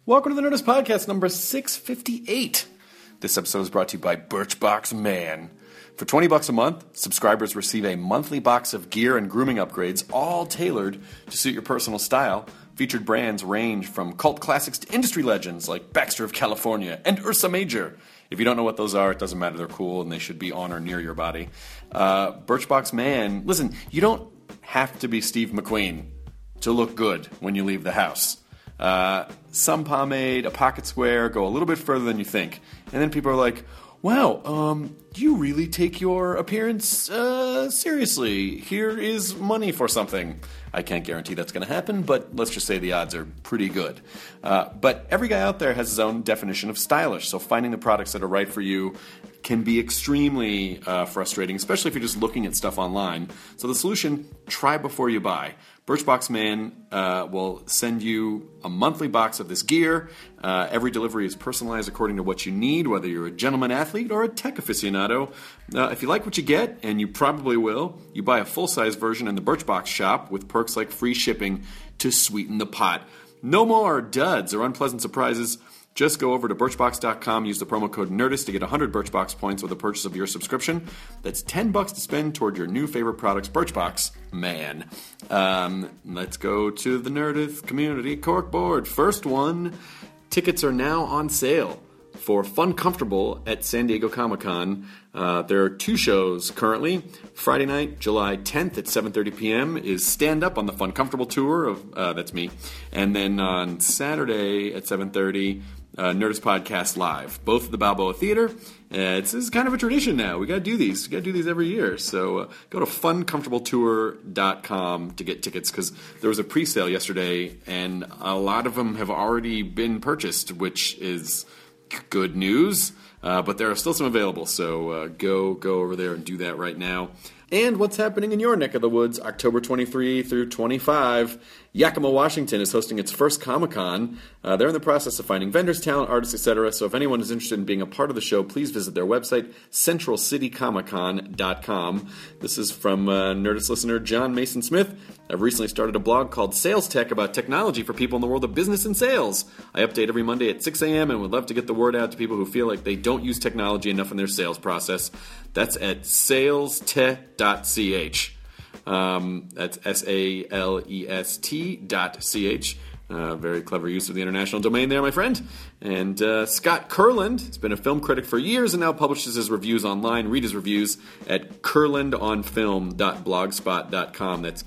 Welcome to the Nerdist Podcast number 658. This episode is brought to you by Birchbox Man. For $20 a month, subscribers receive a monthly box of gear and grooming upgrades, all tailored to suit your personal style. Featured brands range from cult classics to industry legends like Baxter of California and Ursa Major. If you don't know what those are, it doesn't matter. They're cool and they should be on or near your body. Birchbox Man, listen, you don't have to be Steve McQueen to look good when you leave the house. Some pomade, a pocket square go a little bit further than you think. And then people are like, wow, you really take your appearance seriously. Here is money for something. I can't guarantee that's going to happen, but let's just say the odds are pretty good. But every guy out there has his own definition of stylish, so finding the products that are right for you can be extremely frustrating, especially if you're just looking at stuff online. So the solution, try before you buy. Birchbox Man will send you a monthly box of this gear. Every delivery is personalized according to what you need, whether you're a gentleman athlete or a tech aficionado. If you like what you get, and you probably will, you buy a full-size version in the Birchbox shop with perks like free shipping to sweeten the pot. No more duds or unpleasant surprises. Just go over to Birchbox.com, use the promo code NERDIST to get 100 Birchbox points with the purchase of your subscription. That's $10 to spend toward your new favorite products. Birchbox, man. Let's go to the Nerdist Community Corkboard. First one, tickets are now on sale for Fun Comfortable at San Diego Comic-Con. There are two shows currently. Friday night, July 10th at 7:30 p.m. is Stand Up on the Fun Comfortable tour. That's me. And then on Saturday at 7:30, Nerdist Podcast Live, both at the Balboa Theater. This is kind of a tradition now. We got to do these. We got to do these every year. So go to funcomfortabletour.com to get tickets, because there was a pre-sale yesterday, and a lot of them have already been purchased, which is good news. But there are still some available, so go over there and do that right now. And what's happening in your neck of the woods, October 23 through 25, Yakima, Washington is hosting its first Comic-Con. They're in the process of finding vendors, talent, artists, etc. So if anyone is interested in being a part of the show, please visit their website, centralcitycomiccon.com. This is from Nerdist listener John Mason Smith. I've recently started a blog called Sales Tech about technology for people in the world of business and sales. I update every Monday at 6 a.m. and would love to get the word out to people who feel like they don't use technology enough in their sales process. That's at salestech.ch. That's salest.ch. Very clever use of the international domain there, my friend. And Scott Kurland has been a film critic for years and now publishes his reviews online. Read his reviews at kurlandonfilm.blogspot.com. That's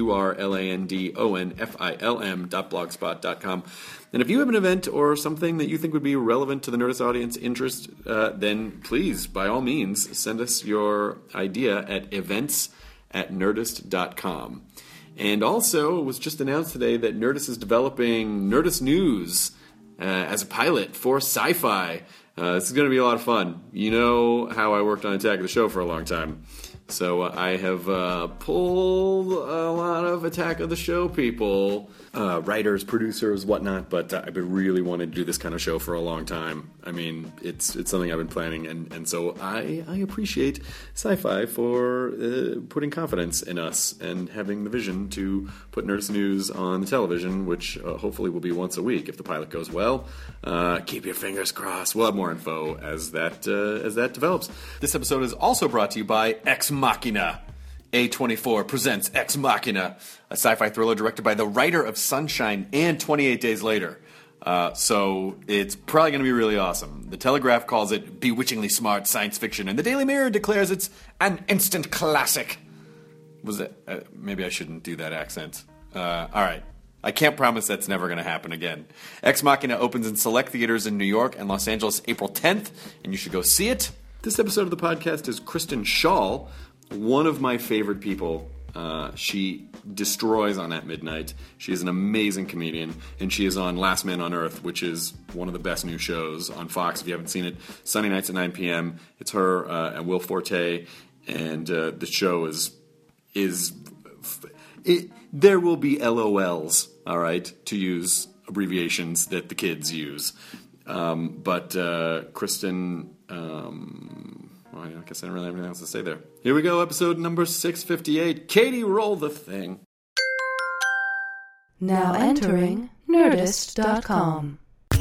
kurlandonfilm.blogspot.com. And if you have an event or something that you think would be relevant to the Nerdist audience interest, then please, by all means, send us your idea at events@nerdist.com. And also, it was just announced today that Nerdist is developing Nerdist News as a pilot for Sci-Fi. This is going to be a lot of fun. You know how I worked on Attack of the Show for a long time. So I have pulled a lot of Attack of the Show people, writers, producers, whatnot, but I've been really wanting to do this kind of show for a long time. I mean, it's something I've been planning, and so I appreciate Sci-Fi for putting confidence in us and having the vision to put Nerdist News on the television, which hopefully will be once a week if the pilot goes well. Keep your fingers crossed. We'll have more info as that develops. This episode is also brought to you by Ex Machina. A24 presents Ex Machina, a sci-fi thriller directed by the writer of Sunshine and 28 Days Later. So it's probably going to be really awesome. The Telegraph calls it bewitchingly smart science fiction, and the Daily Mirror declares it's an instant classic. Was it? Maybe I shouldn't do that accent. All right. I can't promise that's never going to happen again. Ex Machina opens in select theaters in New York and Los Angeles April 10th, and you should go see it. This episode of the podcast is Kristen Schaal, one of my favorite people. She destroys on At Midnight. She is an amazing comedian, and she is on Last Man on Earth, which is one of the best new shows on Fox. If you haven't seen it, Sunday nights at 9 p.m. It's her and Will Forte, and the show is there will be LOLs, all right, to use abbreviations that the kids use. But Kristen... Well, I guess I don't really have anything else to say there. Here we go, episode number 658. Katie, roll the thing. Now entering Nerdist.com.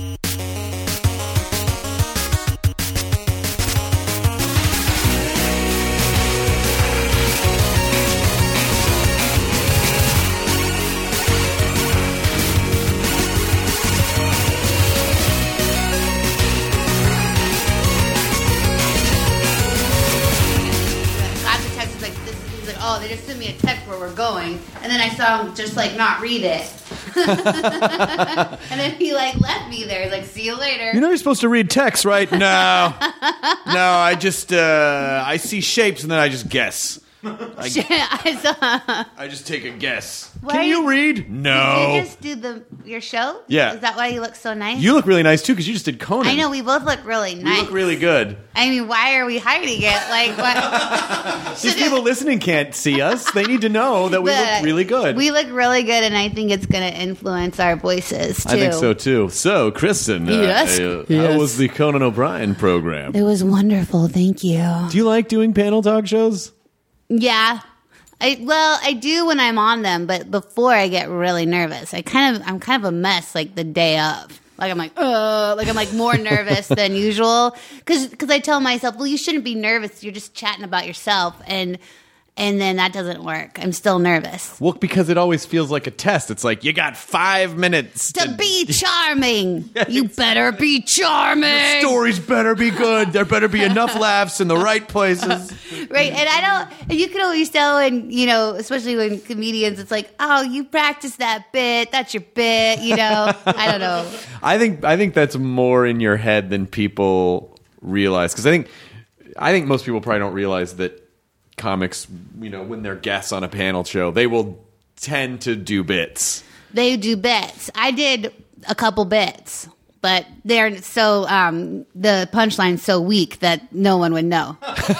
sent me a text where we're going, and then I saw him just like not read it. And then he like left me there. He's like, see you later. You know you're supposed to read text, right? No. I just I see shapes and then I just guess. I just take a guess. Can you read? No. Did you just do your show? Yeah. Is that why you look so nice? You look really nice too because you just did Conan. I know, we both look really nice. You look really good. I mean, why are we hiding it? Like, what? These people listening can't see us. They need to know that we look really good. We look really good, and I think it's going to influence our voices, too. I think so, too. So, Kristen, Yes. How was the Conan O'Brien program? It was wonderful, thank you. Do you like doing panel talk shows? Yeah. I do when I'm on them, but before I get really nervous. I'm kind of a mess like the day of. I'm like more nervous than usual because I tell myself, well, you shouldn't be nervous. You're just chatting about yourself, and then that doesn't work. I'm still nervous. Well, because it always feels like a test. It's like, you got 5 minutes to be charming. You better be charming. Your stories better be good. There better be enough laughs in the right places. Right, and you can always tell, and especially when comedians, it's like, oh, you practice that bit. That's your bit. I don't know. I think that's more in your head than people realize, because I think most people probably don't realize that comics, when they're guests on a panel show, they will tend to do bits. They do bits. I did a couple bits, but they're so the punchline's so weak that no one would know.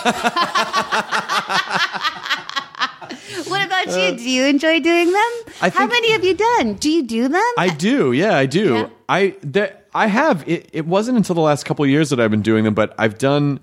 What about you? Do you enjoy doing them? How many have you done? Do you do them? I do. Yeah, I do. Yeah. I have. It wasn't until the last couple of years that I've been doing them, but I've done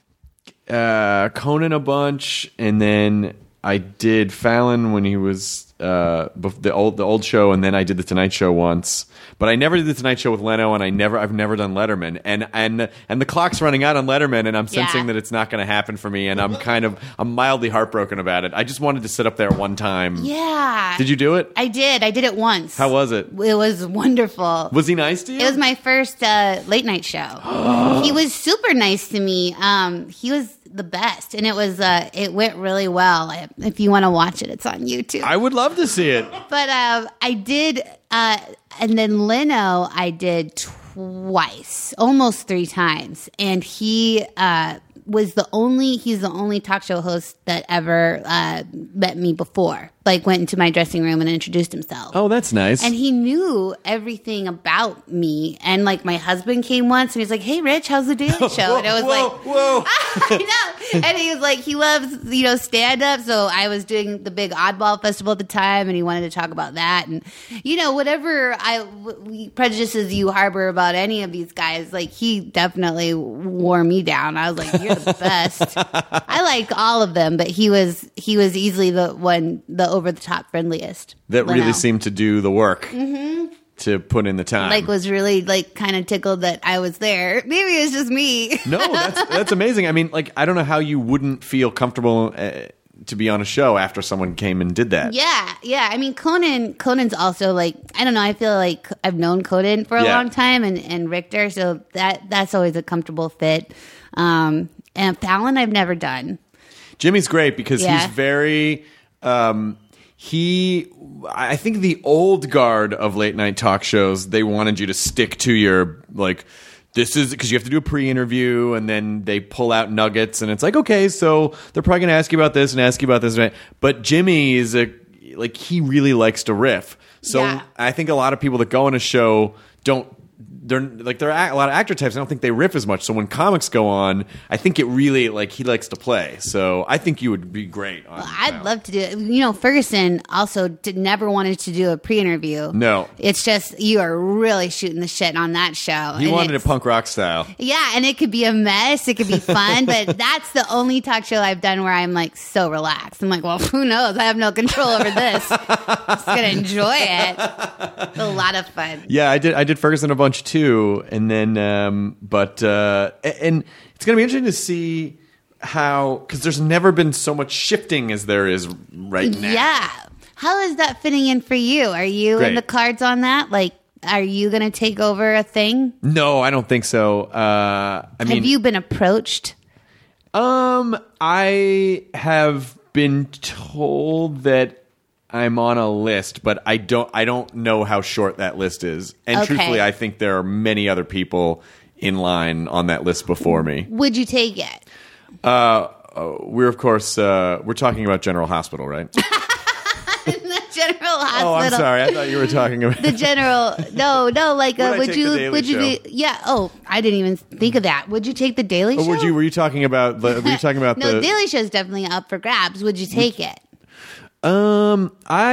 Conan a bunch, and then I did Fallon when he was the old show, and then I did the Tonight Show once. But I never did the Tonight Show with Leno, and I've never done Letterman, and the clock's running out on Letterman, and I'm sensing that it's not going to happen for me, and I'm mildly heartbroken about it. I just wanted to sit up there one time. Yeah. Did you do it? I did it once. How was it? It was wonderful. Was he nice to you? It was my first late night show. He was super nice to me. He was the best, and it went really well. If you want to watch it, it's on YouTube. I would love to see it. But I did, and then Leno I did twice, almost 3 times, and he he's the only talk show host that ever met me before. Like, went into my dressing room and introduced himself. Oh, that's nice. And he knew everything about me. And like, my husband came once and he's like, "Hey, Rich, how's the Daily Show?" And I was whoa. I know. And he was like, he loves stand up. So I was doing the big Oddball Festival at the time, and he wanted to talk about that. And whatever prejudices you harbor about any of these guys, like, he definitely wore me down. I was like, "You're the best." I liked all of them, but he was easily the over the top friendliest. That really seemed to do the work. Mm-hmm. To put in the time. Like, was really like kind of tickled that I was there. Maybe it's just me. No, that's amazing. I mean, like, I don't know how you wouldn't feel comfortable to be on a show after someone came and did that. Yeah. I mean, Conan's also like, I don't know, I feel like I've known Conan for a long time, and Richter, so that's always a comfortable fit. And Fallon I've never done. Jimmy's great because he's very I think the old guard of late night talk shows, they wanted you to stick to your, like, this is because you have to do a pre-interview, and then they pull out nuggets, and it's like, okay, so they're probably going to ask you about this and ask you about this, right? But Jimmy is he really likes to riff. So I think a lot of people that go on a show there are a lot of actor types. I don't think they riff as much. So when comics go on, I think it really, like, he likes to play. So I think you would be great. I'd love to do it. Ferguson also never wanted to do a pre-interview. No. It's just, you are really shooting the shit on that show. He wanted it punk rock style. Yeah, and it could be a mess. It could be fun. But that's the only talk show I've done where I'm, like, so relaxed. I'm like, well, who knows? I have no control over this. I'm just going to enjoy it. It's a lot of fun. Yeah, I did Ferguson a bunch, too. And then, and it's going to be interesting to see how, because there's never been so much shifting as there is right now. Yeah. How is that fitting in for you? Are you in the cards on that? Like, are you going to take over a thing? No, I don't think so. Have you been approached? I have been told that I'm on a list, but I don't know how short that list is. And truthfully, I think there are many other people in line on that list before me. Would you take it? We're of course we're talking about General Hospital, right? The General Hospital. Oh, I'm sorry. I thought you were talking about the General. No, like would you do? Yeah. Oh, I didn't even think of that. Would you take the Daily Show? Were you talking about No, Daily Show is definitely up for grabs. Would you take it? It'd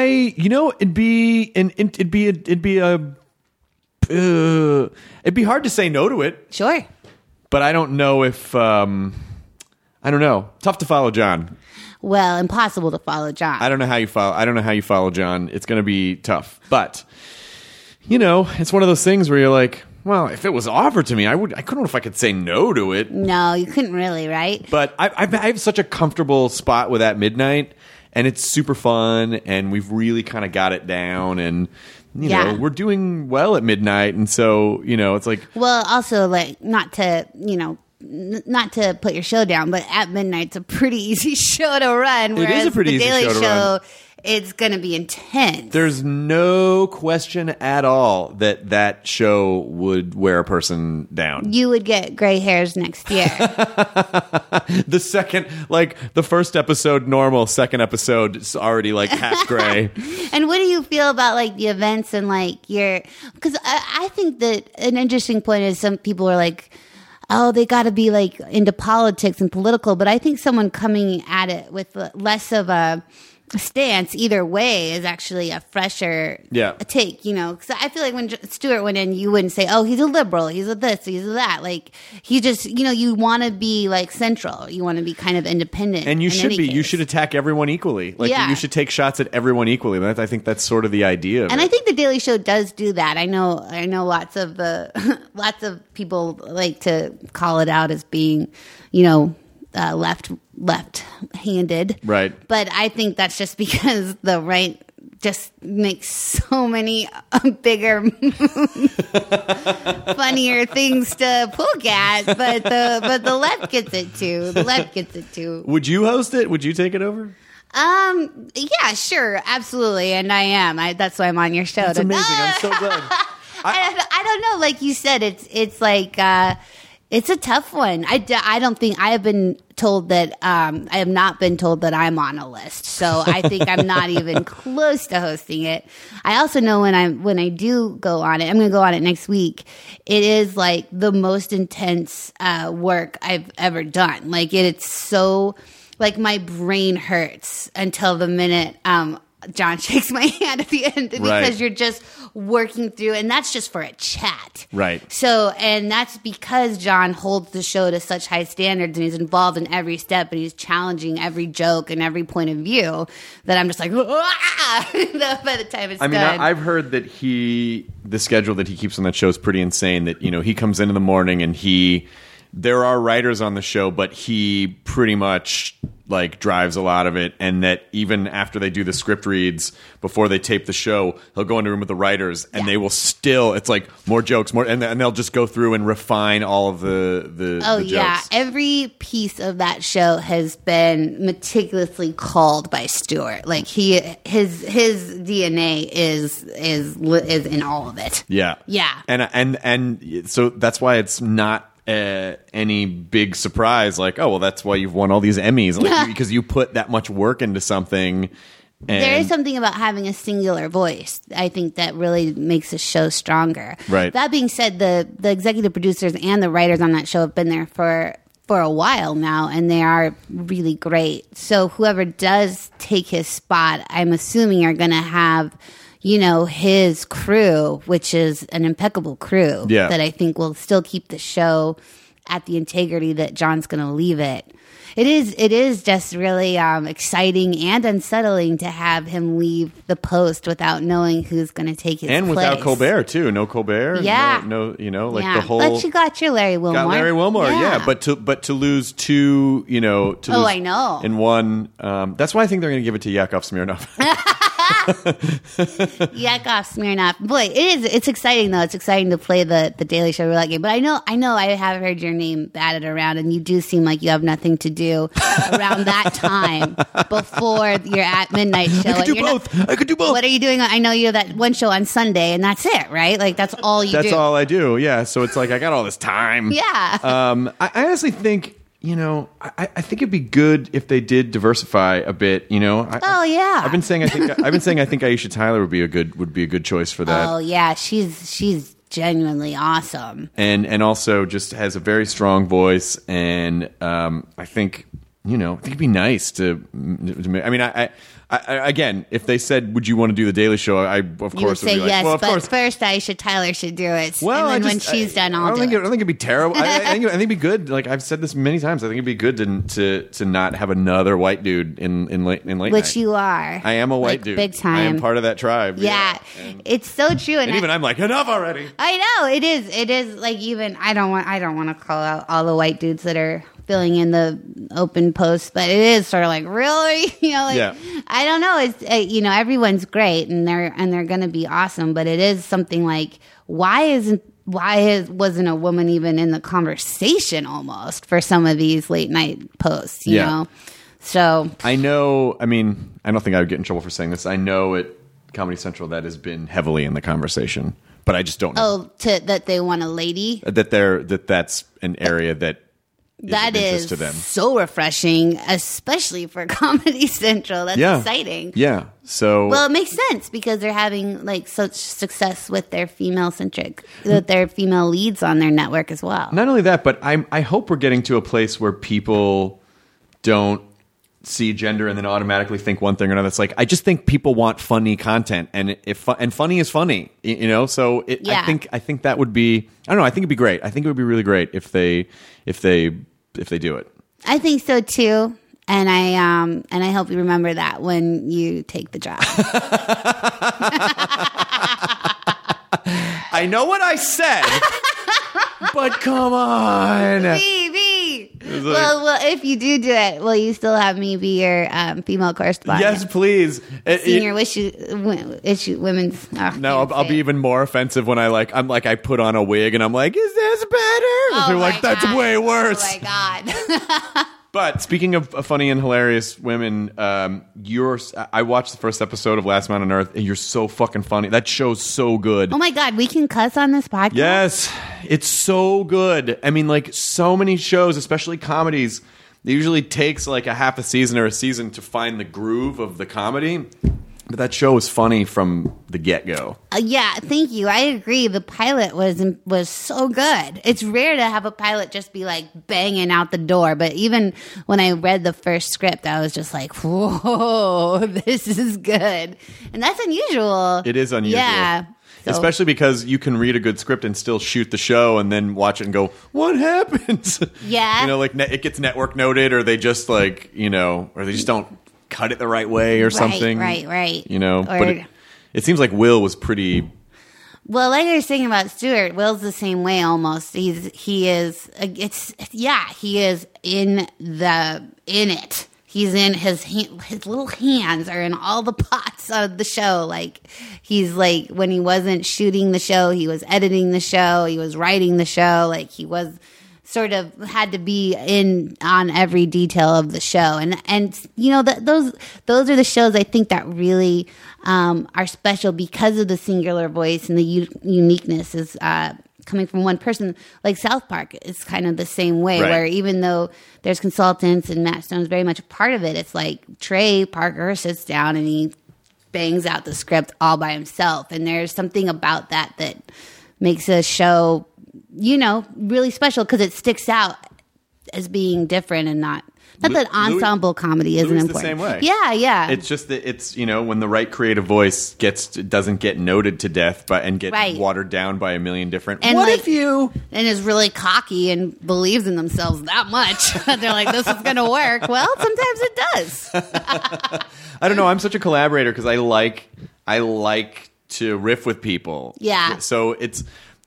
be hard to say no to it. Sure. But I don't know if I don't know. Tough to follow John. Well, impossible to follow John. I don't know how you follow John. It's going to be tough. But it's one of those things where you're like, well, if it was offered to me, I couldn't know if I could say no to it. No, you couldn't really, right? But I have such a comfortable spot with At Midnight, and it's super fun, and we've really kind of got it down, and we're doing well at midnight, and so it's like. Well, also like not to put your show down, but At Midnight's a pretty easy show to run. It is a pretty easy show to run. It's going to be intense. There's no question at all that show would wear a person down. You would get gray hairs next year. The first episode normal, second episode is already like half gray. And what do you feel about like the events and like because I think that an interesting point is some people are like, oh, they got to be like into politics and political. But I think someone coming at it with less of a stance either way is actually a fresher take, because I feel like when Stewart went in, you wouldn't say, oh, he's a liberal, he's a this, he's a that. Like he just, you want to be like central, you want to be kind of independent, and you should be. You should attack everone equally. Like you should take shots at everyone equally. I think that's sort of the idea. And I think the Daily Show does do that. I know lots of people like to call it out as being, left-handed. Right. But I think that's just because the right just makes so many bigger, funnier things to poke at. But the left gets it too. The left gets it too. Would you host it? Would you take it over? Yeah, sure, absolutely, and I am. That's why I'm on your show. That's amazing. I'm so glad. I don't know. Like you said, it's like. It's a tough one. I don't think I have been told that I have not been told that I'm on a list. So I think I'm not even close to hosting it. I also know when I do go on it, I'm going to go on it next week. It is like the most intense work I've ever done. Like it's so like my brain hurts until the minute John shakes my hand at the end because you're just working through, and that's just for a chat. Right. So, and that's because John holds the show to such high standards and he's involved in every step and he's challenging every joke and every point of view that I'm just like, by the time it's done. I've heard that the schedule that he keeps on that show is pretty insane, that, he comes in the morning and there are writers on the show, but he pretty much like drives a lot of it, and that even after they do the script reads before they tape the show, he'll go into a room with the writers and they will still, it's like more jokes, and they'll just go through and refine all of the jokes. Every piece of that show has been meticulously called by Stewart. Like his DNA is in all of it. Yeah. And so that's why it's not any big surprise, like, oh, well, that's why you've won all these Emmys, like, because you put that much work into something. There is something about having a singular voice, I think, that really makes a show stronger. Right. That being said, the executive producers and the writers on that show have been there for a while now, and they are really great. So whoever does take his spot, I'm assuming are going to have his crew, which is an impeccable crew that I think will still keep the show at the integrity that John's going to leave it. It is just really exciting and unsettling to have him leave the post without knowing who's going to take his place. And without Colbert, too. No Colbert. Yeah. The whole... But you got your Larry Wilmore. Got Larry Wilmore, yeah. But to lose two, I know. In one, that's why I think they're going to give it to Yakov Smirnoff. Yak off, Smirnoff. Boy, it's exciting though. It's exciting to play the Daily Show roulette game. But I know I have heard your name batted around, and you do seem like you have nothing to do around that time before your at midnight show. I could do both. What are you doing? I know you have that one show on Sunday, and that's it, right? Like that's all you do. That's all I do. Yeah. So it's like I got all this time. Yeah. I honestly think. I think it'd be good if they did diversify a bit. I've been saying I think Aisha Tyler would be a good choice for that. Oh yeah, she's genuinely awesome, and also just has a very strong voice, and I think it'd be nice to. I mean, I again, if they said, "Would you want to do the Daily Show?" I of course would say be like, yes. well, of but course. First, Aisha Tyler should do it. Well, and then when she's done, I don't think it'd be terrible. I think it'd be good. Like I've said this many times, I think it'd be good to not have another white dude in late night. Which you are. I am a white dude, big time. I am part of that tribe. Yeah, it's so true. And even I'm like, enough already. I know it is. It is like even I don't want to call out all the white dudes that are filling in the open posts, but it is sort of like really, I don't know. It's everyone's great and they're going to be awesome, but it is something like why wasn't a woman even in the conversation almost for some of these late night posts, you know? So I know. I mean, I don't think I would get in trouble for saying this. I know at Comedy Central that has been heavily in the conversation, but I just don't know. That they want a lady. That's an area that is to them. So refreshing, especially for Comedy Central. That's exciting. Yeah. So it makes sense because they're having like such success with their female leads on their network as well. Not only that, but I hope we're getting to a place where people don't see gender and then automatically think one thing or another. It's like I just think people want funny content, and funny is funny, So I think that would be. I don't know. I think it'd be great. I think it would be really great if they do it. I think so too, and I hope you remember that when you take the job. I know what I said, but come on. Well, if you do it, will you still have me be your female correspondent? Yes, please. Senior women's. I'll be even more offensive when I put on a wig and I'm like, is this better? Oh, they're like, that's way worse. Oh my God. But speaking of funny and hilarious women, I watched the first episode of Last Man on Earth, and you're so fucking funny. That show's so good. Oh my God, we can cuss on this podcast? Yes, it's so good. I mean, like so many shows, especially comedies, it usually takes like a half a season or a season to find the groove of the comedy. But that show was funny from the get-go. Yeah, thank you. I agree. The pilot was so good. It's rare to have a pilot just be like banging out the door. But even when I read the first script, I was just like, whoa, this is good. And that's unusual. It is unusual. Yeah. So. Especially because you can read a good script and still shoot the show and then watch it and go, what happens? Yeah. Like it gets network noted, or they just or they just don't cut it the right way or something. Right. But it seems like Will was pretty. Well, like I was saying about Stewart, Will's the same way almost. He is in it. He's in his little hands are in all the pots of the show. Like he's like when he wasn't shooting the show, he was editing the show, he was writing the show. Like he was sort of had to be in on every detail of the show, and those are the shows I think that really are special because of the singular voice and the uniqueness is coming from one person. Like South Park is kind of the same way, right. Where even though there's consultants and Matt Stone's very much a part of it, it's like Trey Parker sits down and he bangs out the script all by himself, and there's something about that makes a show really special because it sticks out as being different and not that ensemble comedy isn't important. The same way. Yeah. It's just that it's when the right creative voice doesn't get noted to death and get watered down by a million different. And and is really cocky and believes in themselves that much that they're like, this is going to work. Well, sometimes it does. I don't know. I'm such a collaborator because I like to riff with people. Yeah. So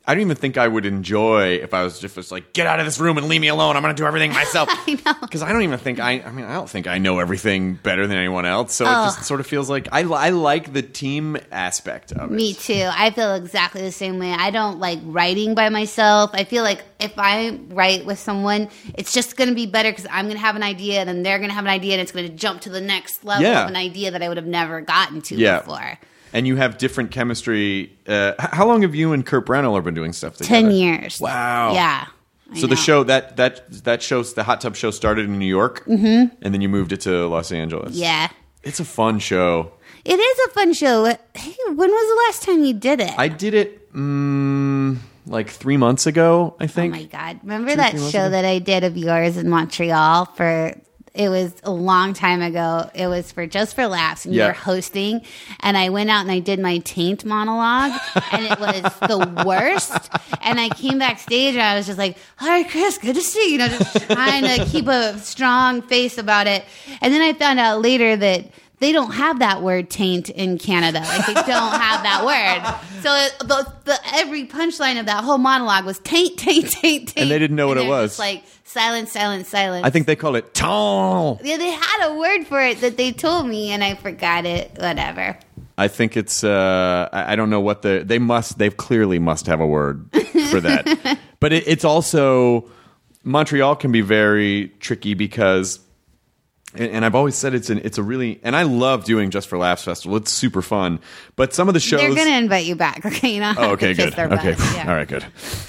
I don't even think I would enjoy if I was just like, get out of this room and leave me alone. I'm going to do everything myself. I know. Because I don't even think I don't think I know everything better than anyone else. So it just sort of feels like I like the team aspect of it. Me too. I feel exactly the same way. I don't like writing by myself. I feel like if I write with someone, it's just going to be better because I'm going to have an idea and then they're going to have an idea and it's going to jump to the next level of an idea that I would have never gotten to before. And you have different chemistry. How long have you and Kurt Brownell been doing stuff together? 10 years. Wow. Yeah. So the show that show, the Hot Tub Show, started in New York, and then you moved it to Los Angeles. Yeah. It's a fun show. It is a fun show. Hey, when was the last time you did it? I did it like 3 months ago, I think. Oh my God. Remember that show that I did of yours in Montreal it was a long time ago. It was for Just for Laughs, and you were hosting. And I went out and I did my taint monologue, and it was the worst. And I came backstage and I was just like, "Hi, Chris, good to see you." Just trying to keep a strong face about it. And then I found out later that they don't have that word taint in Canada. Like, they don't have that word. So every punchline of that whole monologue was taint, taint, taint, taint. And they didn't know what it was. Just like silence, silence, silence. I think they call it ton. Yeah, they had a word for it that they told me, and I forgot it. Whatever. I think it's. I don't know what they clearly must have a word for that. But it's also, Montreal can be very tricky because. And I've always said it's a really, and I love doing Just for Laughs Festival. It's super fun. But some of the shows, they're going to invite you back. Okay, you know. Oh, okay, good. Okay, yeah. All right, good.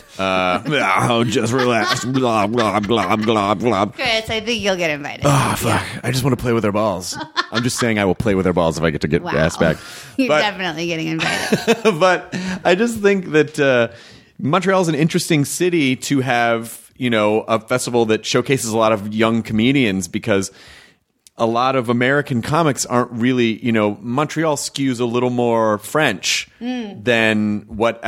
Just for Laughs. Blah blah blah blah blah. Chris, I think you'll get invited. Oh fuck! Yeah. I just want to play with their balls. I'm just saying I will play with their balls if I get to get asked back. You're definitely getting invited. But I just think that Montreal is an interesting city to have, a festival that showcases a lot of young comedians because. A lot of American comics aren't really, Montreal skews a little more French than what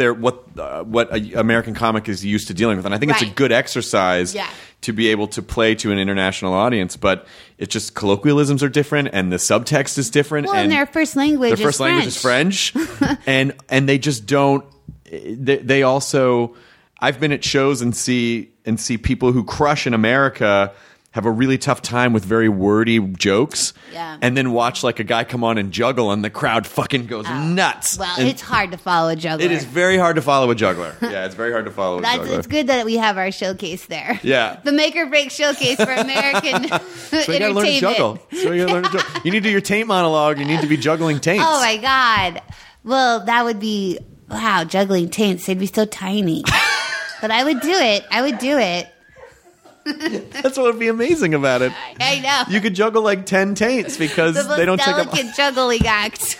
a American comic is used to dealing with, and I think it's a good exercise to be able to play to an international audience. But it's just colloquialisms are different, and the subtext is different. Well, and their first language is French, and they just don't. They also, I've been at shows and see people who crush in America. Have a really tough time with very wordy jokes, and then watch like a guy come on and juggle, and the crowd fucking goes nuts. Well, it's hard to follow a juggler. It is very hard to follow a juggler. Yeah, it's very hard to follow a juggler. It's good that we have our showcase there. Yeah. The Make or Break showcase for American So you gotta learn to juggle. You need to do your taint monologue. You need to be juggling taints. Oh my God. Well, that would be, wow, juggling taints. They'd be so tiny. But I would do it. That's what would be amazing about it. I know. You could juggle like 10 taints because they don't take up. The most delicate juggling act.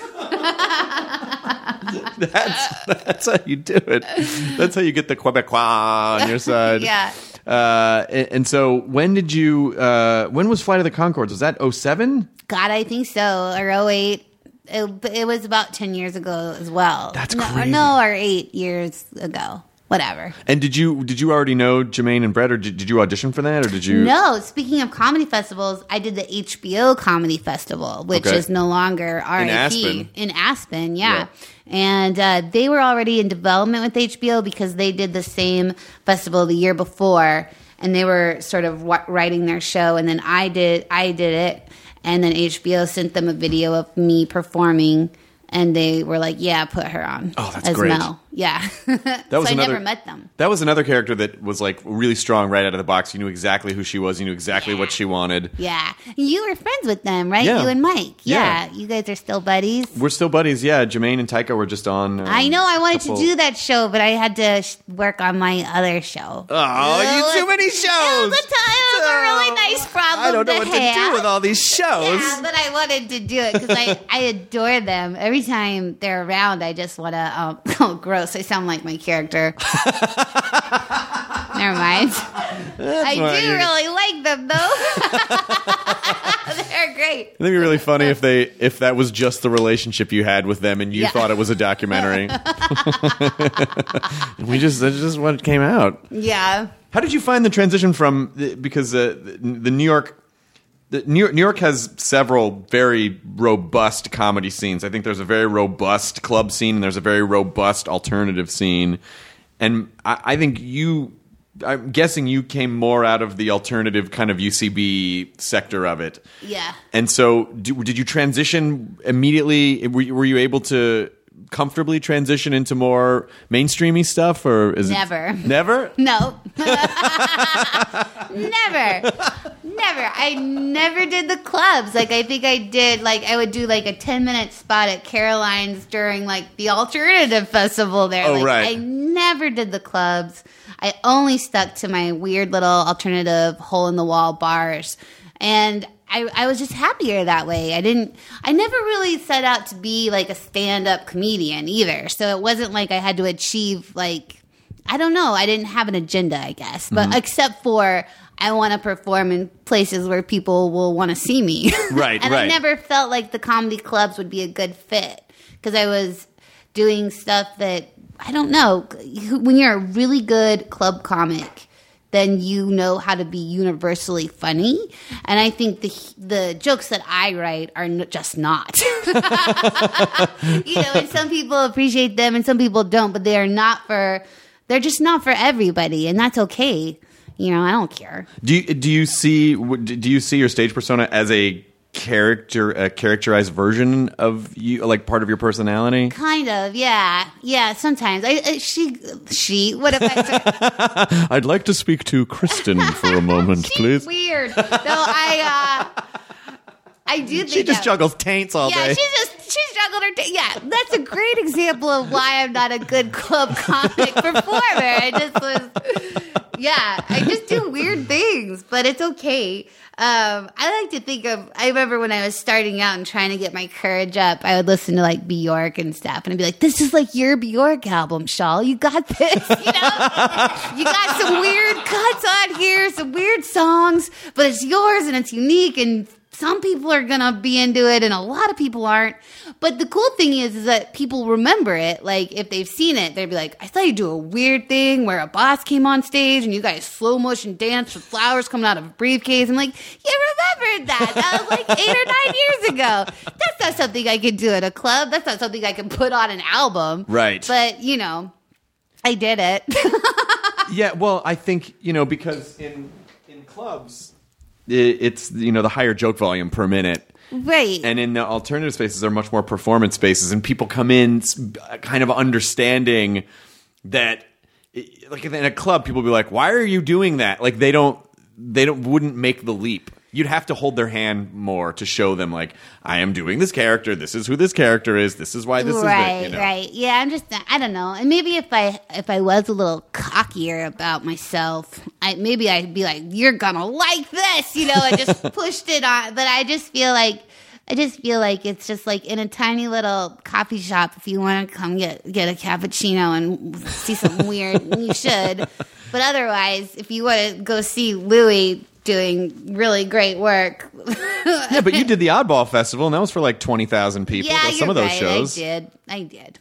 That's how you do it. That's how you get the Quebecois on your side. Yeah. And so when was Flight of the Conchords? Was that 2007? God, I think so. Or 2008. It was about 10 years ago as well. That's crazy. Or 8 years ago. Whatever. And did you already know Jermaine and Brett, or did you audition for that, or did you? No. Speaking of comedy festivals, I did the HBO Comedy Festival, which is no longer RIP. In Aspen, yeah. And they were already in development with HBO because they did the same festival the year before, and they were sort of writing their show, and then I did it, and then HBO sent them a video of me performing. And they were like, "Yeah, put her on." Oh, that's as great. Mel. Yeah. I never met them. That was another character that was like really strong right out of the box. You knew exactly who she was. You knew exactly what she wanted. Yeah. You were friends with them, right? Yeah. You and Mike. Yeah. You guys are still buddies. We're still buddies. Yeah. Jermaine and Taika were just on. I know. I wanted to do that show, but I had to work on my other show. Oh, too many shows. It was a really nice problem. I don't know what to do with all these shows. Yeah, but I wanted to do it because I adore them. Every time they're around, I just want to. Oh, gross! I sound like my character. Never mind. I do really like them though. They're great. It'd be really funny if that was just the relationship you had with them and you thought it was a documentary. That's just what came out. Yeah. How did you find the transition from because New York has several very robust comedy scenes. I think there's a very robust club scene and there's a very robust alternative scene. And I think I'm guessing you came more out of the alternative kind of UCB sector of it. Yeah. And so did you transition immediately? Were you able to comfortably transition into more mainstreamy stuff, or is Never. it never? No. Never. I never did the clubs. Like, I think I did, like, I would do like a 10-minute spot at Caroline's during like the alternative festival there. Oh, like, right. I never did the clubs. I only stuck to my weird little alternative hole in the wall bars. And I was just happier that way. I never really set out to be like a stand-up comedian either. So it wasn't like I had to achieve, like, I don't know. I didn't have an agenda, I guess. But except for I want to perform in places where people will want to see me. Right, and right. I never felt like the comedy clubs would be a good fit because I was doing stuff that, I don't know. When you're a really good club comic, then you know how to be universally funny. And I think the jokes that I write are just not. And some people appreciate them and some people don't, but they're just not for everybody. And that's okay. I don't care. Do you see your stage persona as a characterized version of you, like part of your personality? Kind of, yeah. Sometimes she. What if I? I'd like to speak to Kristen for a moment, please. Weird. No, I do think She just juggles taints all day. She's juggled her. Yeah, that's a great example of why I'm not a good club comic performer. I just do weird things, but it's okay. I like to think I remember when I was starting out and trying to get my courage up, I would listen to like Bjork and stuff, and I'd be like, this is like your Bjork album, Shawl. You got this, You got some weird cuts on here, some weird songs, but it's yours and it's unique, and some people are going to be into it and a lot of people aren't. But the cool thing is that people remember it. Like, if they've seen it, they'd be like, I saw you do a weird thing where a boss came on stage and you guys slow motion danced with flowers coming out of a briefcase. I'm like, you remembered that. That was like 8 or 9 years ago. That's not something I could do at a club. That's not something I can put on an album. Right. But, I did it. Yeah, well, I think, because in clubs, it's, the higher joke volume per minute. Right. And in the alternative spaces, they're much more performance spaces, and people come in kind of understanding that, like in a club, people will be like, why are you doing that? Like they wouldn't make the leap. You'd have to hold their hand more to show them, like, I am doing this character. This is who this character is. This is why this is it. Right. Yeah, I don't know. And maybe if I was a little cockier about myself, I'd be like, you're gonna like this, and just pushed it on. But I just feel like it's just like in a tiny little coffee shop. If you want to come get a cappuccino and see something weird, you should. But otherwise, if you want to go see Louis doing really great work. Yeah, but you did the Oddball Festival, and that was for like 20,000 people. Yeah, some of those shows. I did.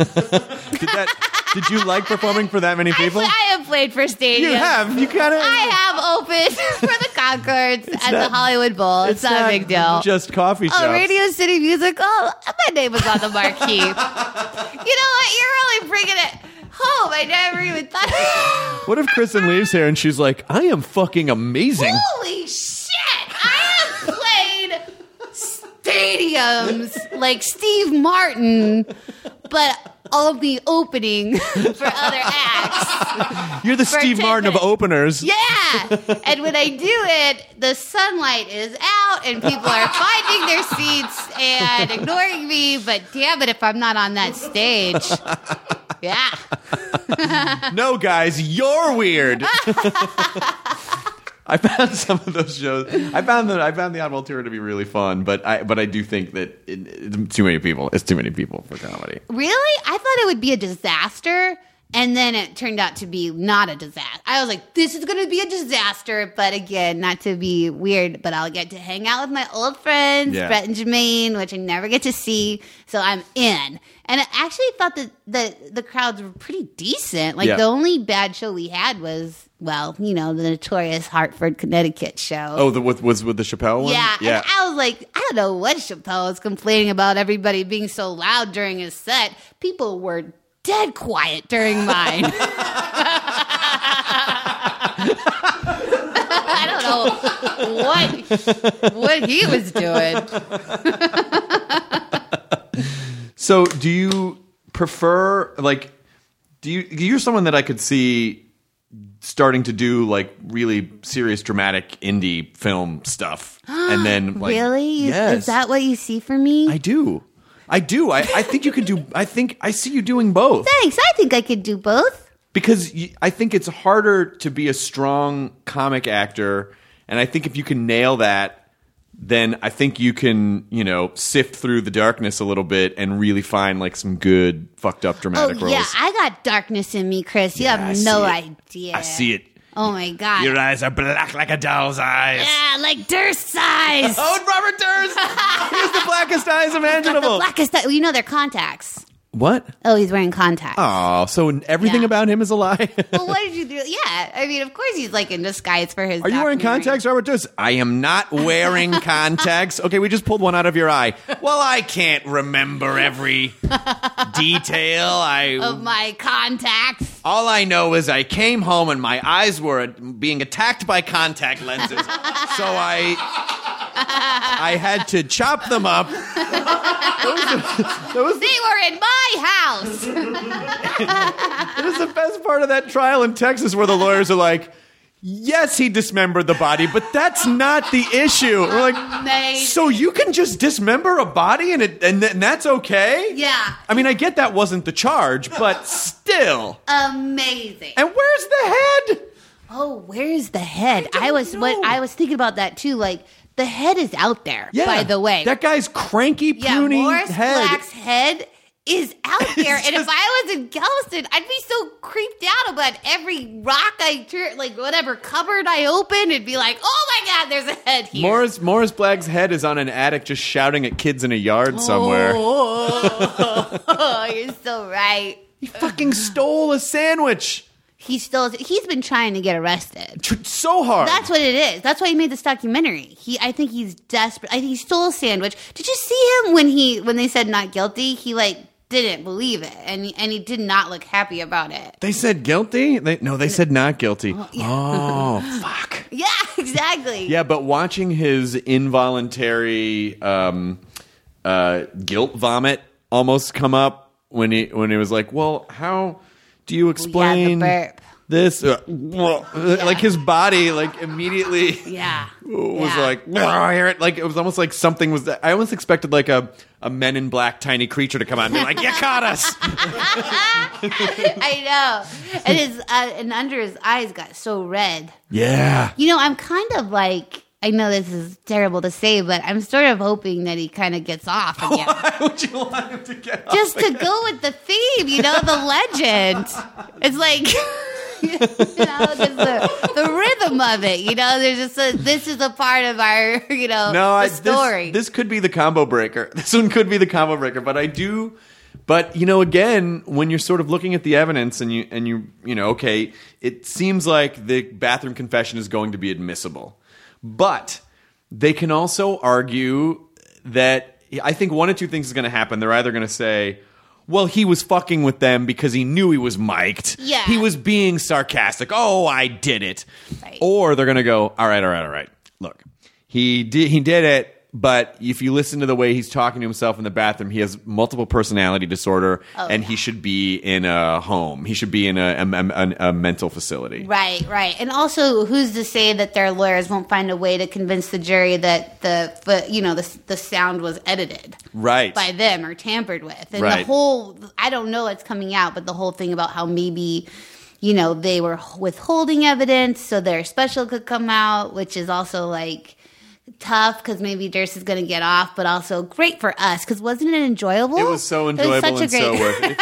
Did you like performing for that many people? I have played for stadiums. You have. You kind of. I have opened for the Concords at the Hollywood Bowl. It's not a big deal. Just coffee shops. Oh, Radio City Music. Oh, my name was on the marquee. You know what? You're really bringing it home. I never even thought. What if Kristen leaves here and she's like, I am fucking amazing. Holy shit! I have played stadiums like Steve Martin, but only opening for other acts. You're the Steve Martin of openers. Yeah. And when I do it, the sunlight is out and people are finding their seats and ignoring me. But damn it, if I'm not on that stage. Yeah. No, guys, you're weird. I found some of those shows. I found the Oddball Tour to be really fun, but I do think that it's too many people. It's too many people for comedy. Really? I thought it would be a disaster, and then it turned out to be not a disaster. I was like, this is going to be a disaster, but again, not to be weird, but I'll get to hang out with my old friends, Brett and Jermaine, which I never get to see, so I'm in. And I actually thought that the crowds were pretty decent. Like, the only bad show we had was, well, the notorious Hartford, Connecticut show. Oh, was with the Chappelle one? Yeah. And I was like, I don't know what Chappelle was complaining about everybody being so loud during his set. People were dead quiet during mine. don't know what he was doing. So, do you prefer you're someone that I could see starting to do like really serious dramatic indie film stuff and then like Really? Yes. Is that what you see for me? I do. I think you can do I see you doing both. Thanks. I think I could do both. Because I think it's harder to be a strong comic actor, and I think if you can nail that, then I think you can, sift through the darkness a little bit and really find like some good fucked up dramatic roles. Yeah, I got darkness in me, Chris. You have no idea. I see it. Oh my God. Your eyes are black like a doll's eyes. Yeah, like Durst's eyes. Oh, Robert Durst! He has the blackest eyes imaginable. The blackest eyes. Well, you know they're contacts. What? Oh, he's wearing contacts. Oh, so everything about him is a lie? Well, what did you do? Yeah, I mean, of course he's like in disguise for his Are you wearing documentary. contacts, Robert Durst? I am not wearing contacts. Okay, we just pulled one out of your eye. Well, I can't remember every detail. Of my contacts. All I know is I came home and my eyes were being attacked by contact lenses. So I had to chop them up. They were in my house. It was the best part of that trial in Texas where the lawyers are like, yes, he dismembered the body, but that's not the issue. We're like, Amazing. so you can just dismember a body and that's okay? Yeah. I mean, I get that wasn't the charge, but still. Amazing. And where's the head? Oh, where's the head? I was thinking about that too. Like the head is out there. Yeah. By the way, That guy's cranky, pruny Morris head. Black's head is out there. And if I was in Galveston, I'd be so creeped out about every rock I turn, like whatever cupboard I open, it'd be like, oh my God, there's a head here. Morris Black's head is on an attic just shouting at kids in a yard somewhere. Oh, you're so right. He fucking stole a sandwich. He's been trying to get arrested. So hard. That's what it is. That's why he made this documentary. I think he's desperate. I think he stole a sandwich. Did you see him when they said not guilty? He like didn't believe it, and he did not look happy about it. They said guilty? They said not guilty. Oh, fuck. Yeah, exactly. Yeah, but watching his involuntary guilt vomit almost come up when he was like, well, how do you explain the burp. this? Like his body, like immediately, Yeah, was like, I hear it. Like it was almost like something was. I almost expected like a Men in Black tiny creature to come out and be like, "You caught us!" I know. And and under his eyes got so red. Yeah. I'm kind of like. I know this is terrible to say, but I'm sort of hoping that he kind of gets off again. Why would you want him to get off? Just to go with the theme, the legend. It's like, just the rhythm of it. There's just this is a part of our, the story. This could be the combo breaker. This one could be the combo breaker, but I do. But again, when you're sort of looking at the evidence and you okay, it seems like the bathroom confession is going to be admissible. But they can also argue that I think one of two things is going to happen. They're either going to say, well, he was fucking with them because he knew he was mic'd. Yeah. He was being sarcastic. Oh, I did it. Right. Or they're going to go, all right. Look, he did it. But if you listen to the way he's talking to himself in the bathroom, he has multiple personality disorder, and he should be in a home. He should be in a mental facility. Right. And also, who's to say that their lawyers won't find a way to convince the jury that the sound was edited by them or tampered with? And the whole, I don't know what's coming out, but the whole thing about how maybe they were withholding evidence so their special could come out, which is also like tough because maybe Durst is going to get off, but also great for us because wasn't it enjoyable? It was so enjoyable and so worth it.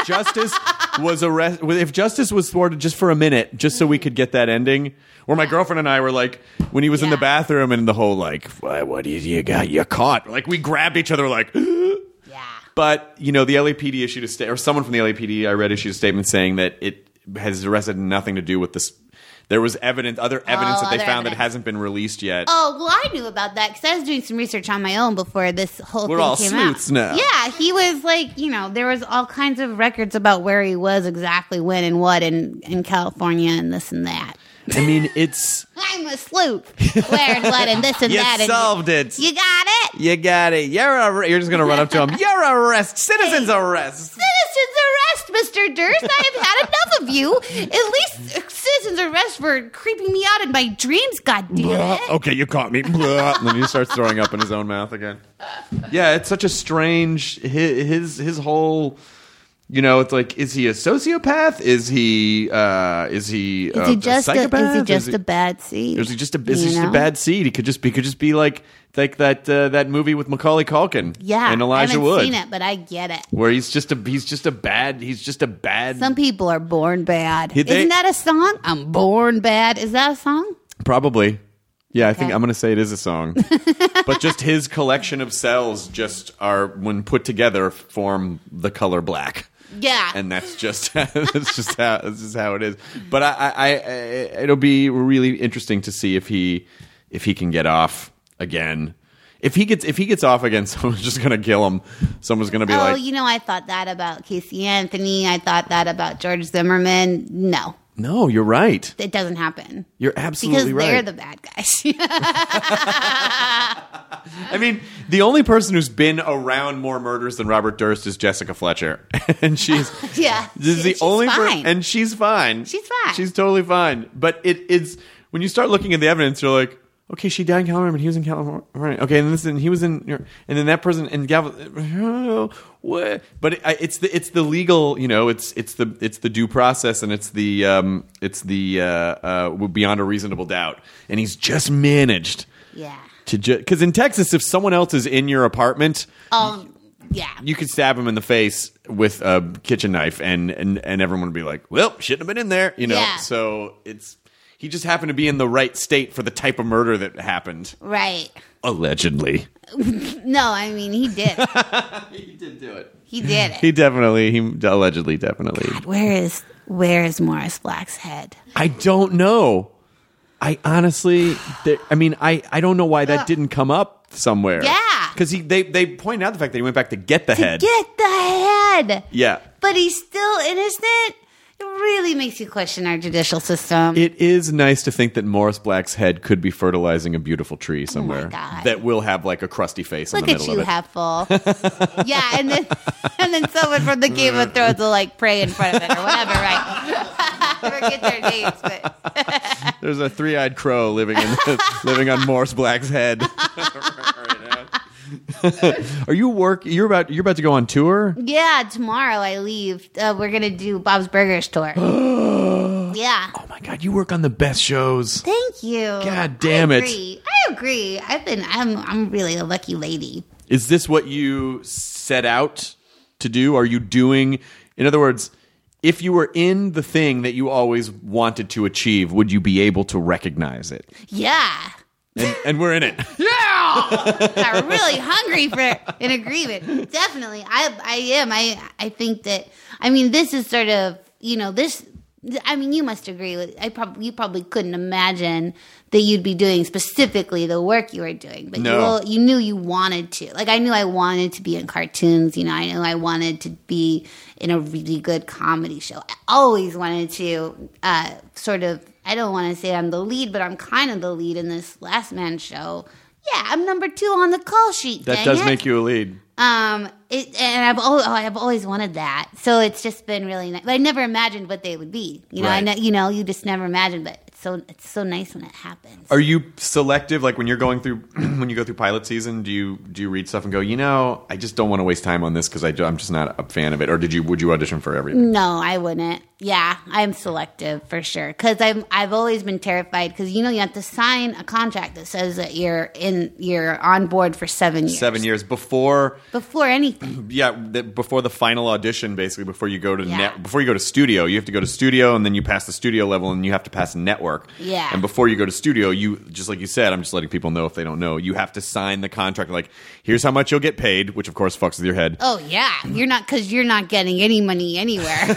If Justice was thwarted just for a minute, just so we could get that ending, where my girlfriend and I were like, when he was in the bathroom and the whole like, what did you got? You caught? Like we grabbed each other like. Yeah. But the LAPD issued a statement, or someone from the LAPD I read issued a statement saying that it has arrested nothing to do with this. There was other evidence that they found that hasn't been released yet. Oh, well, I knew about that because I was doing some research on my own before this whole thing came out. We're all sleuths now. Yeah, he was like, there was all kinds of records about where he was exactly when and what in California and this and that. I mean, it's... I'm a sleuth wearing what and this and You that. solved and it. You got it. You got it. You're just gonna run up to him. You're arrested. Citizens arrest. Citizens arrest, Mr. Durst. I have had enough of you. At least citizens arrest for creeping me out in my dreams, goddammit. Okay, you caught me. And then he starts throwing up in his own mouth again. Yeah, it's such a strange his whole. You know, it's like, is he a sociopath? Is he a psychopath? Is he just a bad seed? Is he just a bad seed? He could just be like that movie with Macaulay Culkin, and Elijah Wood. I haven't seen it, but I get it. Where he's just a bad. Some people are born bad. Isn't that a song? I'm born bad. Is that a song? Probably. Yeah, I think Okay. I'm going to say it is a song. But just his collection of cells just are, when put together, form the color black. Yeah. And that's just how it is. But it'll be really interesting to see if he can get off again. If he gets off again, someone's just gonna kill him. Someone's gonna be like, I thought that about Casey Anthony. I thought that about George Zimmerman. No, you're right. it doesn't happen. You're absolutely because right. they're the bad guys. I mean, the only person who's been around more murders than Robert Durst is Jessica Fletcher, and she's she's fine. and she's fine. She's fine. She's totally fine. But it's when you start looking at the evidence, you're like, okay, she died in California, but he was in California. Right. Okay, and he was in, and then that person in what? But it's the legal, it's the due process, and it's the beyond a reasonable doubt, and he's just managed. Yeah. Because in Texas, if someone else is in your apartment, yeah, you could stab him in the face with a kitchen knife, and everyone would be like, "Well, shouldn't have been in there," Yeah. So he just happened to be in the right state for the type of murder that happened, right. allegedly. No, I mean he did. He did do it. He did it. He allegedly definitely. God, where is Morris Black's head? I don't know. I honestly, I don't know why that didn't come up somewhere. Yeah. Because they pointed out the fact that he went back to get the head. Get the head. Yeah. But he's still innocent. It really makes you question our judicial system. It is nice to think that Morris Black's head could be fertilizing a beautiful tree somewhere God. that will have like a crusty face in Look the at middle you, of it. Half-full. Yeah, and then someone from the Game of Thrones will like pray in front of it or whatever, right? Forget their names, but There's a three-eyed crow living on Morris Black's head. You're about to go on tour? yeah, tomorrow I leave. We're gonna do Bob's Burgers tour. Yeah. Oh my God, you work on the best shows. Thank you. God damn it. I agree. I'm really a lucky lady. Is this what you set out to do? Are you doing, in other words, if you were in the thing that you always wanted to achieve, would you be able to recognize it? Yeah. And we're in it. I'm really hungry for an agreement. Definitely. I am. I think that, this is sort of, this, you must agree with, you probably couldn't imagine that you'd be doing specifically the work you were doing, but No. you knew you wanted to. Like, I knew I wanted to be in cartoons, I knew I wanted to be in a really good comedy show. I always wanted to, I don't want to say I'm the lead, but I'm kind of the lead in this Last Man show. Yeah, I'm number 2 on the call sheet. That does make you a lead. And I've always wanted that. So it's just been really nice. I never imagined what they would be. Right. You just never imagined, but it's so nice when it happens. Are you selective? Like when you're going through, when you go through pilot season, do you read stuff and go, I just don't want to waste time on this because I'm just not a fan of it? Or would you audition for everything? No, I wouldn't. Yeah, I'm selective for sure. Because I've always been terrified because you have to sign a contract that says that you're on board for 7 years. 7 years before anything. Yeah, before the final audition, basically before you go to Yeah. before you go to studio, you have to go to studio and then you pass the studio level and you have to pass network. Yeah. And before you go to studio, you just like you said, I'm just letting people know if they don't know, you have to sign the contract. Like, here's how much you'll get paid, which of course fucks with your head. Oh yeah, you're not getting any money anywhere.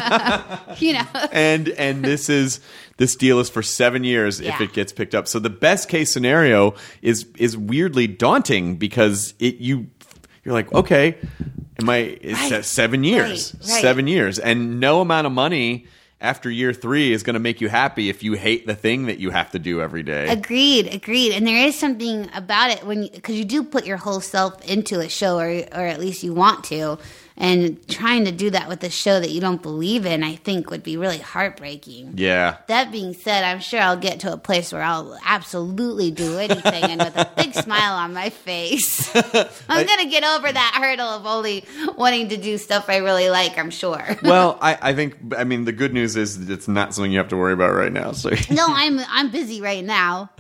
And this deal is for 7 years if Yeah. it gets picked up. So the best case scenario is weirdly daunting because you're like, okay, it's Right. 7 years, Right. 7 years, and no amount of money after year 3 is going to make you happy if you hate the thing that you have to do every day. Agreed. And there is something about it because you do put your whole self into a show, or at least you want to. And trying to do that with a show that you don't believe in, I think, would be really heartbreaking. Yeah. That being said, I'm sure I'll get to a place where I'll absolutely do anything and with a big smile on my face. I'm going to get over that hurdle of only wanting to do stuff I really like, I'm sure. Well, I think the good news is that it's not something you have to worry about right now. So No, I'm busy right now.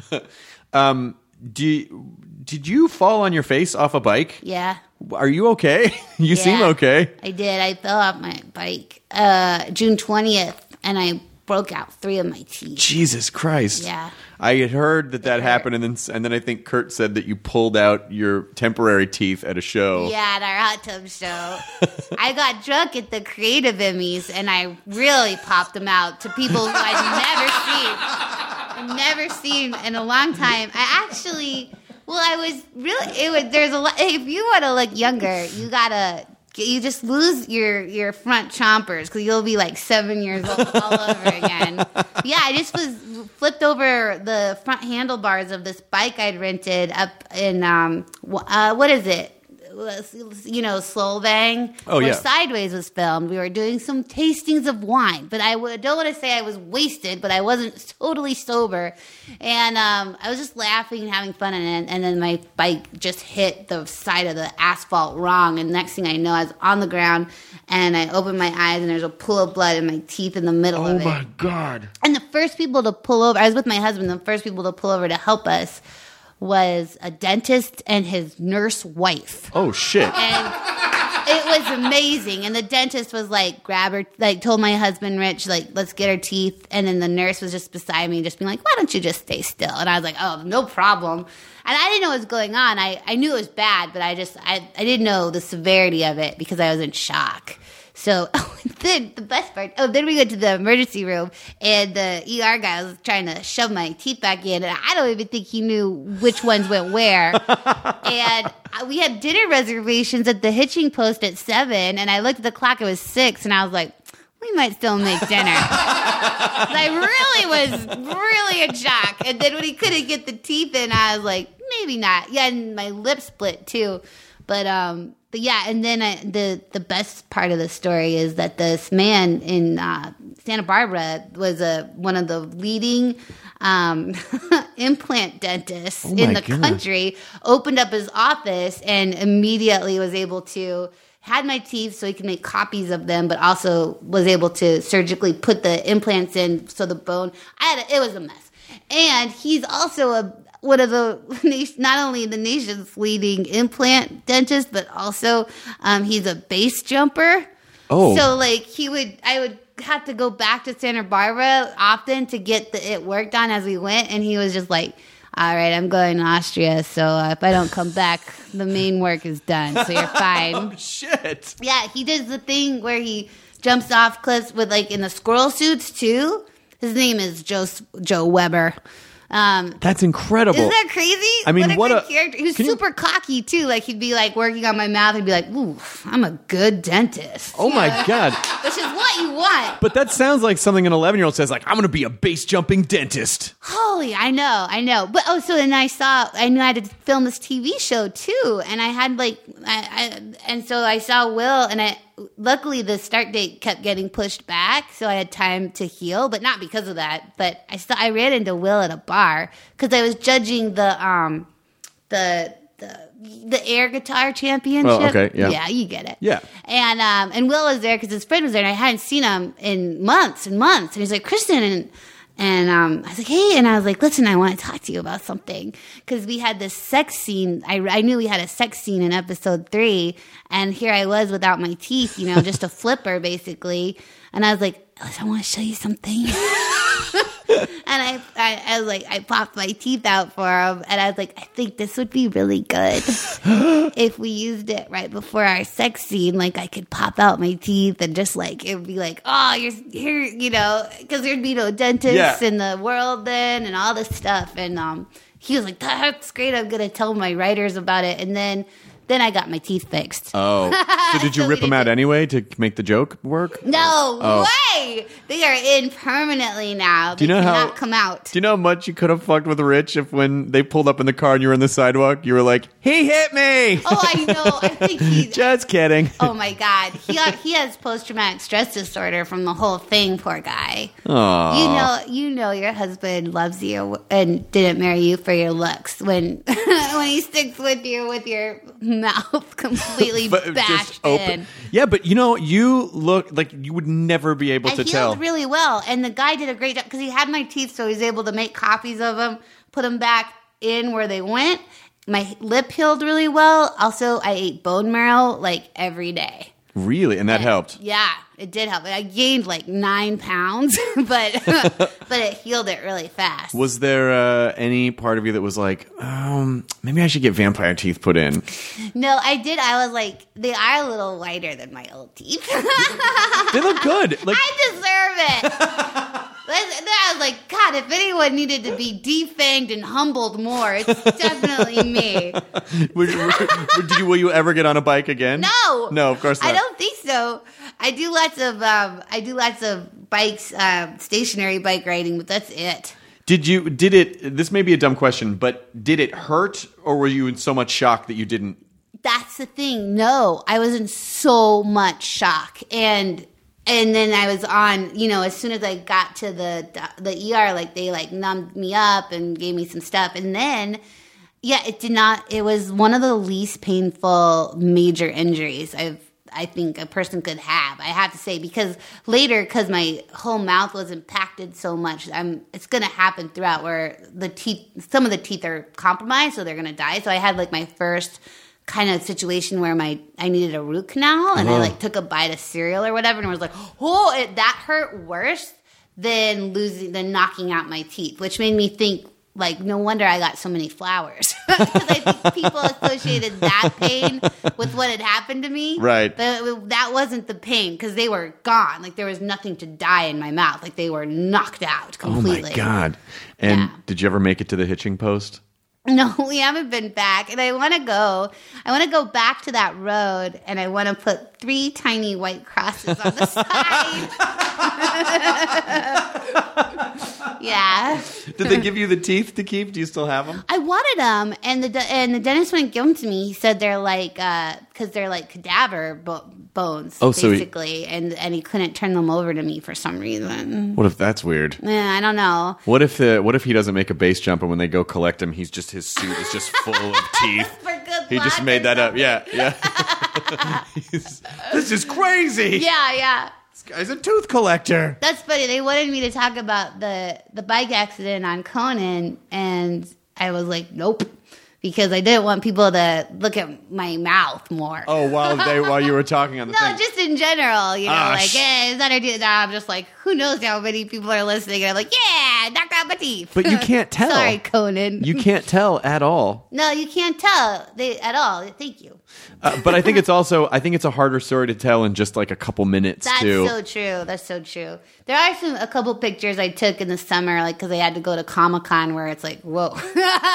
Did you fall on your face off a bike? Yeah. Are you okay? You seem okay. I did. I fell off my bike June 20th, and I broke out 3 of my teeth. Jesus Christ. Yeah. I had heard that happened, and then I think Kurt said that you pulled out your temporary teeth at a show. Yeah, at our hot tub show. I got drunk at the Creative Emmys, and I really popped them out to people who I'd never seen in a long time. There's a lot. If you want to look younger, you just lose your front chompers because you'll be like 7 years old all over again. Yeah, I just was flipped over the front handlebars of this bike I'd rented up in what is it? Solvang, where Sideways was filmed. We were doing some tastings of wine, but I don't want to say I was wasted, but I wasn't totally sober. And I was just laughing and having fun, and then my bike just hit the side of the asphalt wrong, and next thing I know, I was on the ground, and I opened my eyes, and there's a pool of blood in my teeth in the middle of it. Oh, my God. And the first people to pull over, I was with my husband, the first people to pull over to help us was a dentist and his nurse wife. Oh, shit. And it was amazing. And the dentist was like, told my husband, Rich, like, let's get her teeth. And then the nurse was just beside me, just being like, why don't you just stay still? And I was like, oh, no problem. And I didn't know what was going on. I knew it was bad, but I didn't know the severity of it because I was in shock. So then the best part, then we went to the emergency room, and the ER guy was trying to shove my teeth back in, and I don't even think he knew which ones went where. And we had dinner reservations at the hitching post at 7, and I looked at the clock, it was 6, and I was like, we might still make dinner. I was really in shock. And then when he couldn't get the teeth in, I was like, maybe not. Yeah, and my lip split too. But yeah, and then the best part of the story is that this man in Santa Barbara was one of the leading implant dentists in the country, opened up his office and immediately was able to had my teeth so he could make copies of them, but also was able to surgically put the implants in so the bone, it was a mess. And he's also one of the, not only the nation's leading implant dentist, but also he's a base jumper. Oh. So like I would have to go back to Santa Barbara often to get it worked on as we went. And he was just like, all right, I'm going to Austria. So if I don't come back, the main work is done. So you're fine. Oh, shit. Yeah. He does the thing where he jumps off cliffs with like in the squirrel suits too. His name is Joe Weber. That's incredible. Isn't that crazy? I mean, what a character. He was super cocky too. Like he'd be like working on my mouth and be like, "Ooh, I'm a good dentist." Oh my God. Which is what you want. But that sounds like something an 11-year-old says, like, I'm going to be a base jumping dentist. Holy, I know. But so then I knew I had to film this TV show too, and I had and so I saw Will, and luckily the start date kept getting pushed back, so I had time to heal, but not because of that. But I ran into Will at a bar because I was judging the air guitar championship. Oh, okay, yeah. Yeah, you get it. Yeah. And Will was there because his friend was there, and I hadn't seen him in months and months. And he's like, Kristen, and I was like, hey, and I was like, listen, I want to talk to you about something. Because we had this sex scene. I knew we had a sex scene in episode 3, and here I was without my teeth, just a flipper, basically. And I was like, I want to show you something. And I was like, I popped my teeth out for him, and I was like, I think this would be really good if we used it right before our sex scene. Like, I could pop out my teeth and just like, it would be like, oh, you're here, because there'd be no dentists in the world then and all this stuff. And he was like, that's great. I'm going to tell my writers about it. And then Then I got my teeth fixed. Oh. So did you So rip we them out didn't- anyway to make the joke work? No way! They are in permanently now. They you know how- cannot come out. Do you know how much you could have fucked with Rich if when they pulled up in the car and you were on the sidewalk, you were like, he hit me! Oh, I know. I think he's... Just kidding. Oh my God, he has post-traumatic stress disorder from the whole thing. Poor guy. Aw. You know your husband loves you and didn't marry you for your looks when when he sticks with you with your mouth completely But bashed just open. in. Yeah, but you look like you would never be able I to healed tell. really well, and the guy did a great job because he had my teeth, so he was able to make copies of them, put them back in where they went. My lip healed really well. Also, I ate bone marrow like every day. Really? And that helped. Yeah, it did help. I gained like 9 pounds, but it healed it really fast. Was there any part of you that was like, maybe I should get vampire teeth put in? No, I did. I was like, they are a little whiter than my old teeth. They look good. Like, I deserve it. I was like, God, if anyone needed to be defanged and humbled more, it's definitely me. will you ever get on a bike again? No, No, of course not. I don't think so. I do lots of bikes, stationary bike riding, but that's it. This may be a dumb question, but did it hurt or were you in so much shock that you didn't? That's the thing. No, I was in so much shock. And then I was on, as soon as I got to the ER, like they like numbed me up and gave me some stuff. And then, it was one of the least painful major injuries I think a person could have. I have to say, because because my whole mouth was impacted so much, it's going to happen throughout where some of the teeth are compromised, so they're going to die. So I had like my first kind of situation where I needed a root canal, and I like took a bite of cereal or whatever, and I was like, that hurt worse than knocking out my teeth, which made me think, like, no wonder I got so many flowers. Because I think people associated that pain with what had happened to me. Right. But that wasn't the pain, because they were gone. Like, there was nothing to die in my mouth. Like, they were knocked out completely. Oh, my God. And Yeah. did you ever make it to the hitching post? No, we haven't been back. And I want to go back to that road, and I want to put 3 tiny white crosses on the side. Yeah. Did they give you the teeth to keep? Do you still have them? I wanted them, and the dentist wouldn't give them to me. He said they're like, because they're like cadaver bones, basically, and he couldn't turn them over to me for some reason. What if that's weird? Yeah, I don't know. What if he doesn't make a base jump and when they go collect him, his suit is just full of teeth? For good He luck just or made that up. something. Yeah. This is crazy. Yeah. This guy's a tooth collector. That's funny. They wanted me to talk about the bike accident on Conan, and I was like, nope, because I didn't want people to look at my mouth more. Oh, while you were talking on the No, thing. just in general, is that I do that? I'm just like, who knows how many people are listening? And I'm like, yeah, knocked out my teeth. But you can't tell. Sorry, Conan. You can't tell at all. No, you can't tell at all. Thank you. But I think it's a harder story to tell in just like a couple minutes That's too. so true. That's so true. There are a couple pictures I took in the summer, like because I had to go to Comic-Con, where it's like, whoa, like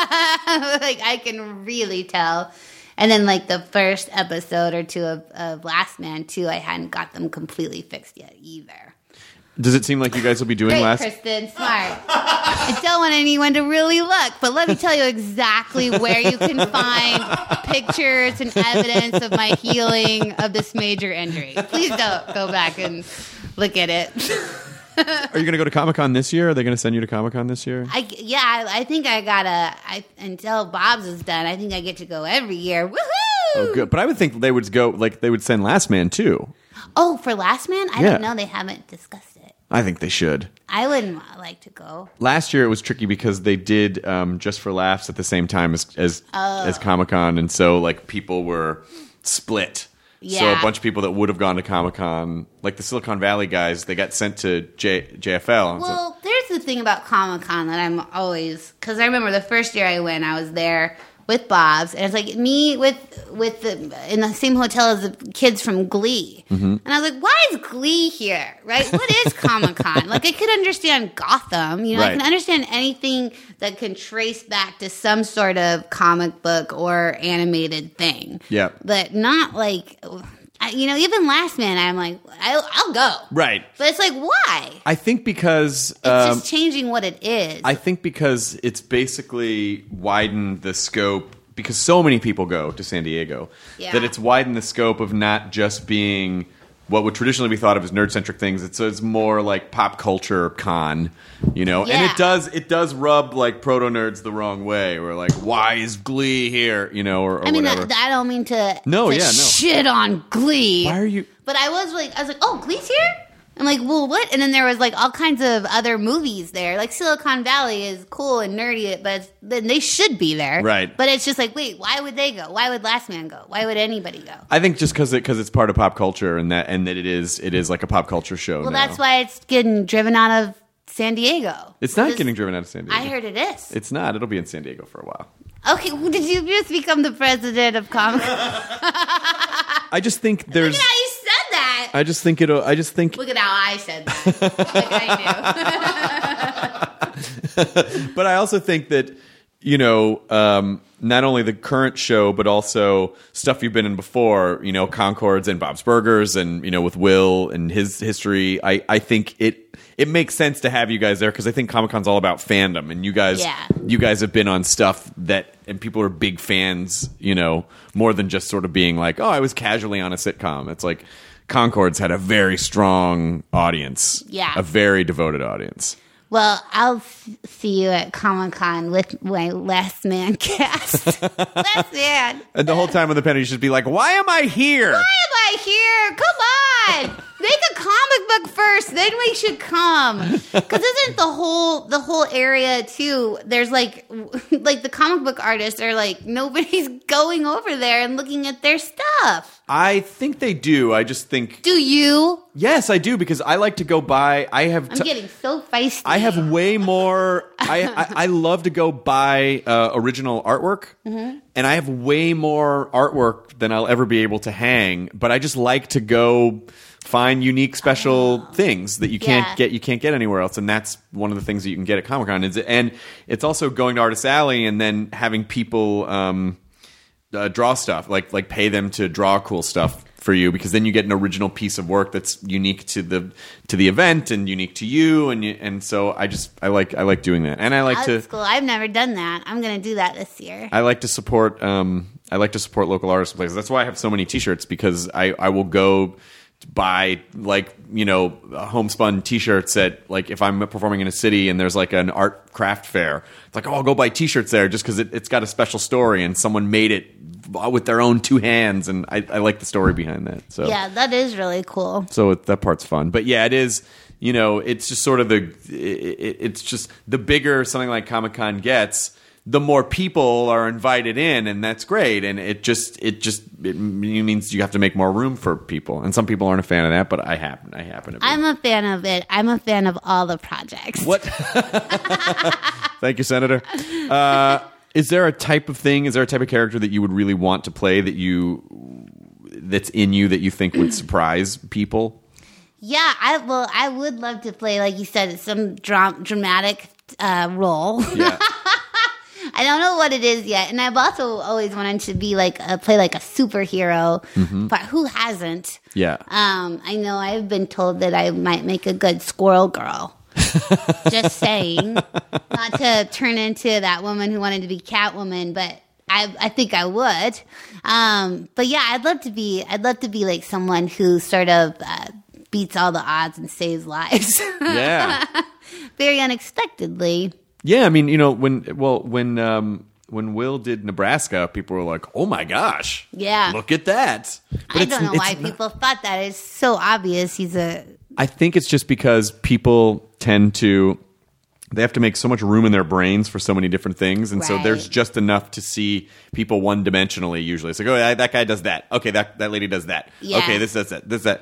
I can really tell. And then like the first episode or two of Last Man too, I hadn't got them completely fixed yet either. Does it seem like you guys will be doing Great, Kristen, smart. I don't want anyone to really look, but let me tell you exactly where you can find pictures and evidence of my healing of this major injury. Please don't go back and look at it. Are you going to go to Comic-Con this year? Are they going to send you to Comic-Con this year? I think I gotta. Until Bob's is done, I think I get to go every year. Woohoo! Oh, good. But I would think they would go, like, they would send Last Man too. Oh, for Last Man? I Yeah. don't know. They haven't discussed it. I think they should. I wouldn't like to go. Last year it was tricky because they did Just for Laughs at the same time as Comic-Con, and so like people were split. Yeah. So a bunch of people that would have gone to Comic-Con, like the Silicon Valley guys, they got sent to JFL. Well, there's the thing about Comic-Con that I'm always... Because I remember the first year I went, I was there with Bob's, and it's like me in the same hotel as the kids from Glee. And I was like, why is Glee here, right? What is Comic-Con? Like, I could understand Gotham, you know, I can understand anything that can trace back to some sort of comic book or animated thing. Yeah. But not like, you know, even Last Man, I'm like, I'll go. Right. But it's like, why? I think because It's just changing what it is. I think because it's basically widened the scope, because so many people go to San Diego, that it's widened the scope of not just being what would traditionally be thought of as nerd-centric things. It's more like pop culture con, you know? Yeah. And it does rub like proto-nerds the wrong way. We're like, why is Glee here? You know, or I mean, whatever. I don't mean to No. shit on Glee. Why are you... But I was like, oh, Glee's here? I'm like, well, what? And then there was like all kinds of other movies there. Like Silicon Valley is cool and nerdy, but then they should be there. Right. But it's just like, wait, why would they go? Why would Last Man go? Why would anybody go? I think just because it's part of pop culture and that it is like a pop culture show. Well, now. that's why it's getting driven out of San Diego. It's not getting driven out of San Diego. I heard it is. It's not. It'll be in San Diego for a while. Okay, well, did you just become the president of Comic? I just think there's. Look at how you said that. I just think. Look at how I said that. Like I knew. But I also think that, you know, not only the current show, but also stuff you've been in before, you know, Concords and Bob's Burgers and, you know, with Will and his history, I think it makes sense to have you guys there because I think Comic-Con's all about fandom, and you guys have been on stuff and people are big fans, you know, more than just sort of being like, oh, I was casually on a sitcom. It's like Concord's had a very strong audience, a very devoted audience. Well, I'll see you at Comic-Con with my Last Man cast. Last Man. And the whole time on the panel, you should be like, why am I here? Why am I here? Come on. Make a comic book first, then we should come. Because isn't the whole area too? There's like the comic book artists are like, nobody's going over there and looking at their stuff. I think they do. I just think. Do you? Yes, I do, because I like to go buy. I'm getting so feisty. I have way more. I love to go buy original artwork, and I have way more artwork than I'll ever be able to hang. But I just like to go find unique, special things that you can't get. You can't get anywhere else, and that's one of the things that you can get at Comic-Con. And it's also going to Artist Alley and then having people draw stuff, like pay them to draw cool stuff for you, because then you get an original piece of work that's unique to the event and unique to you, and so I like doing that, and I like That's cool. I've never done that. I'm going to do that this year. I like to support local artists and places. That's why I have so many T-shirts, because I will go buy, like, you know, homespun T-shirts at, like, if I'm performing in a city and there's like an art craft fair, it's like, oh, I'll go buy T-shirts there just because it's got a special story and someone made it with their own two hands, and I like the story behind that. So yeah, that is really cool. So that part's fun, but yeah, it is. You know, it's just sort of it's just the bigger something like Comic-Con gets, the more people are invited in, and that's great. And it means you have to make more room for people, and some people aren't a fan of that, but I happen to be. I'm a fan of it. I'm a fan of all the projects. What? Thank you, Senator. Is there a type of character that you would really want to play that's in you that you think would surprise people? Yeah, I would love to play, like you said, some dramatic role. Yeah. I don't know what it is yet, and I've also always wanted to be play like a superhero, but who hasn't? Yeah. I know I've been told that I might make a good Squirrel Girl. Just saying, not to turn into that woman who wanted to be Catwoman, but I think I would. But yeah, I'd love to be like someone who sort of beats all the odds and saves lives. Yeah. Very unexpectedly. Yeah, I mean, you know, when Will did Nebraska, people were like, "Oh my gosh, yeah, look at that!" But I don't know why people thought that. It's so obvious. I think it's just because people tend to. They have to make so much room in their brains for so many different things, and so there's just enough to see people one-dimensionally. Usually, it's like, "Oh, that guy does that. Okay, that lady does that. Yeah. Okay, this does that. This that."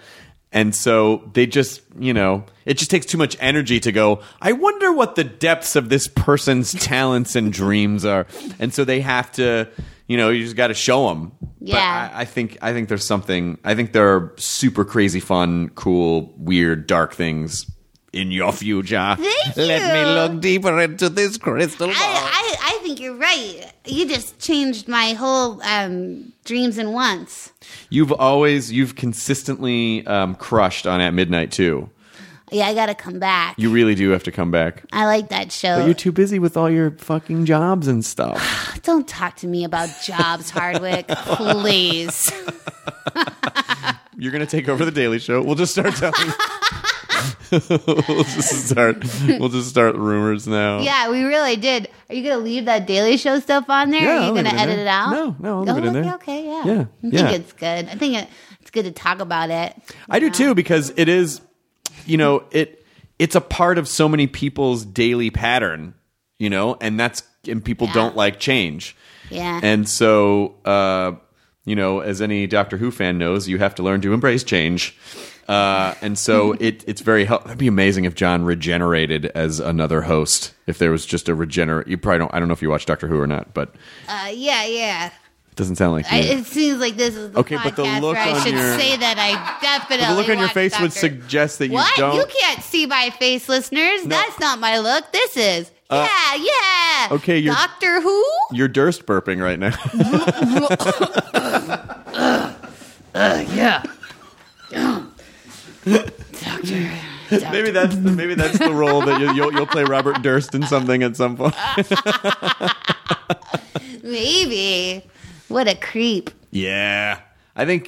And so they just, it just takes too much energy to go, I wonder what the depths of this person's talents and dreams are. And so they have to, you just got to show them. Yeah. But I think there's something, I think there are super crazy fun, cool, weird, dark things in your future. Thank you. Let me look deeper into this crystal ball. I think you're right. You just changed my whole dreams and wants. You've consistently crushed on At Midnight too. Yeah, I gotta come back. You really do have to come back. I like that show. But you're too busy with all your fucking jobs and stuff. Don't talk to me about jobs, Hardwick. Please. You're gonna take over the Daily Show. We'll just start telling. We'll just start rumors now. Yeah, we really did. Are you gonna leave that Daily Show stuff on there? Yeah, Are you I'll leave gonna edit it out? No, I'll leave it in there. Okay, yeah. Yeah, I think it's good. I think it's good to talk about it. I do too, because it is, it's a part of so many people's daily pattern, and people don't like change. Yeah. And so, as any Doctor Who fan knows, you have to learn to embrace change. And so it's very helpful. It'd be amazing if John regenerated as another host. If there was just a regenerate, you probably don't. I don't know if you watch Doctor Who or not, but Yeah. it doesn't sound like you. It seems like this is the Okay, podcast but the look where I on should your- say that I definitely. the look on your watch face would Doctor- suggest that you What? don't. You can't see my face, listeners. That's not my look. This is. Yeah. Okay, you're- Doctor Who. You're Durst burping right now. Yeah. Doctor. maybe that's the role that you'll play Robert Durst in something at some point. Maybe. What a creep. Yeah, I think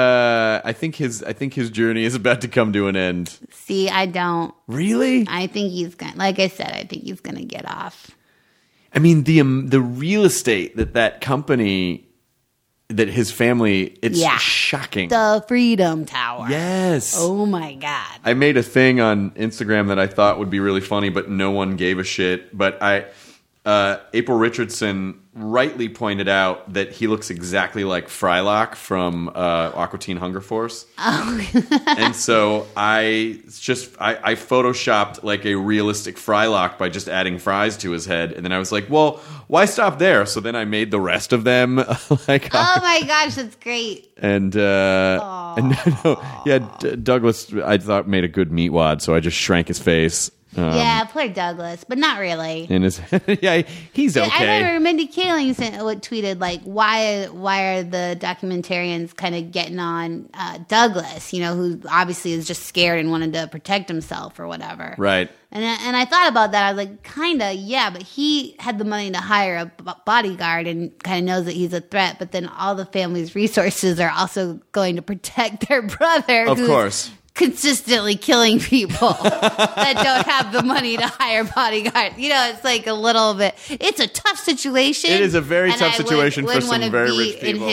his journey is about to come to an end. See, I don't. Really? I think he's gonna. Like I said, I think he's gonna get off. I mean, the real estate that company, that his family, it's shocking. The Freedom Tower. Yes. Oh my God. I made a thing on Instagram that I thought would be really funny, but no one gave a shit. But April Richardson rightly pointed out that he looks exactly like Frylock from Aqua Teen Hunger Force. Oh. And so I photoshopped like a realistic Frylock by just adding fries to his head, and then I was like, well, why stop there? So then I made the rest of them like. Oh my gosh, that's great. Douglas I thought made a good meatwad, so I just shrank his face. Yeah, poor Douglas, but not really. In his, he's okay. I remember Mindy Kaling tweeted like, "Why are the documentarians kind of getting on Douglas? Who obviously is just scared and wanted to protect himself or whatever." Right. And I thought about that. I was like, kinda, yeah, but he had the money to hire a bodyguard and kind of knows that he's a threat. But then all the family's resources are also going to protect their brother, Of who's course. consistently killing people that don't have the money to hire bodyguards. It's like a little bit. It's a tough situation. It is a very and tough I situation for wouldn't some wanna very be rich people.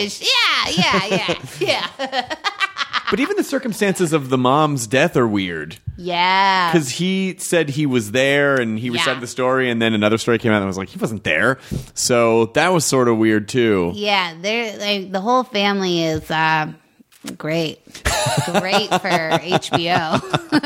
Yeah. But even the circumstances of the mom's death are weird. Yeah. Because he said he was there and he recited the story, and then another story came out and I was like, he wasn't there. So that was sort of weird too. Yeah, the whole family is great. Great for HBO.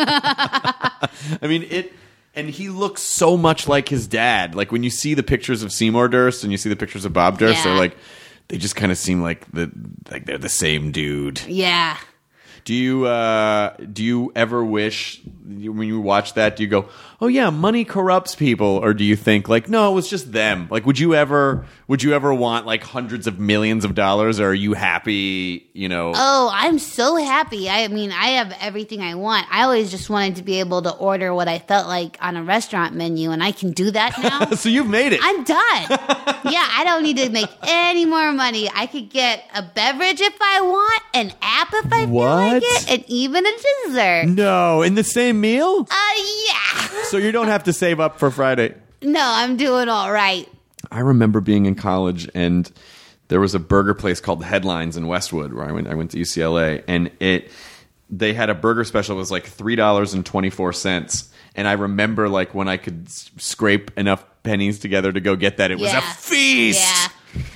I mean, and he looks so much like his dad. Like when you see the pictures of Seymour Durst and you see the pictures of Bob Durst, they just kind of seem like they're the same dude. Yeah. Do you ever wish, when you watch that, do you go, oh yeah, money corrupts people, or do you think like, no, it was just them? Like, would you ever want like hundreds of millions of dollars, or are you happy? Oh, I'm so happy. I mean, I have everything I want. I always just wanted to be able to order what I felt like on a restaurant menu, and I can do that now. So you've made it. I'm done. Yeah, I don't need to make any more money. I could get a beverage if I want, an app if I feel like it, and even a dessert. No, in the same meal? Yeah. So you don't have to save up for Friday. No, I'm doing all right. I remember being in college, and there was a burger place called Headlines in Westwood where I went to UCLA, and they had a burger special that was like $3.24. And I remember like when I could scrape enough pennies together to go get that, it was a feast. Yeah.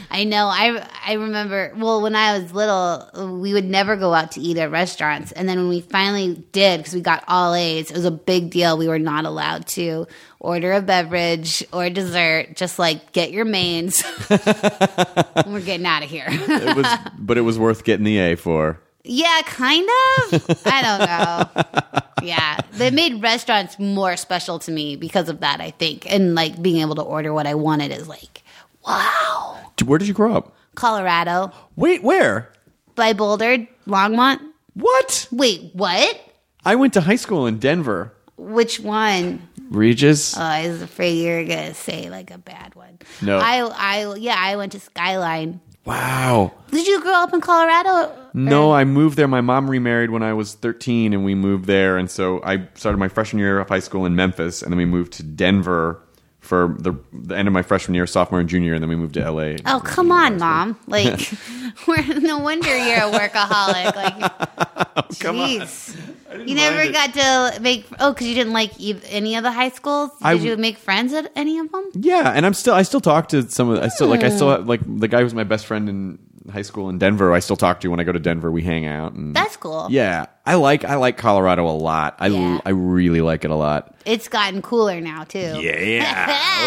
I know. I remember, well, when I was little, we would never go out to eat at restaurants. And then when we finally did, because we got all A's, it was a big deal. We were not allowed to order a beverage or dessert. Just like, get your mains. We're getting out of here. But it was worth getting the A for. Yeah, kind of. I don't know. Yeah. They made restaurants more special to me because of that, I think. And like being able to order what I wanted is like, wow. Where did you grow up? Colorado. Wait, where? By Boulder, Longmont. What? Wait, what? I went to high school in Denver. Which one? Regis? Oh, I was afraid you were going to say like a bad one. No. I went to Skyline. Wow. Did you grow up in Colorado? No, I moved there. My mom remarried when I was 13, and we moved there. And so I started my freshman year of high school in Memphis, and then we moved to Denver for the end of my freshman year, sophomore and junior, and then we moved to L.A. Oh, come on, Mom. Like, no wonder you're a workaholic. Like, jeez. You never got to make... Oh, because you didn't like any of the high schools? Did you make friends at any of them? Yeah, and I still talk to some of... I still like the guy who's my best friend in high school in Denver. I still talk to when I go to Denver. We hang out. And, that's cool. Yeah, I like Colorado a lot. I really like it a lot. It's gotten cooler now too. Yeah.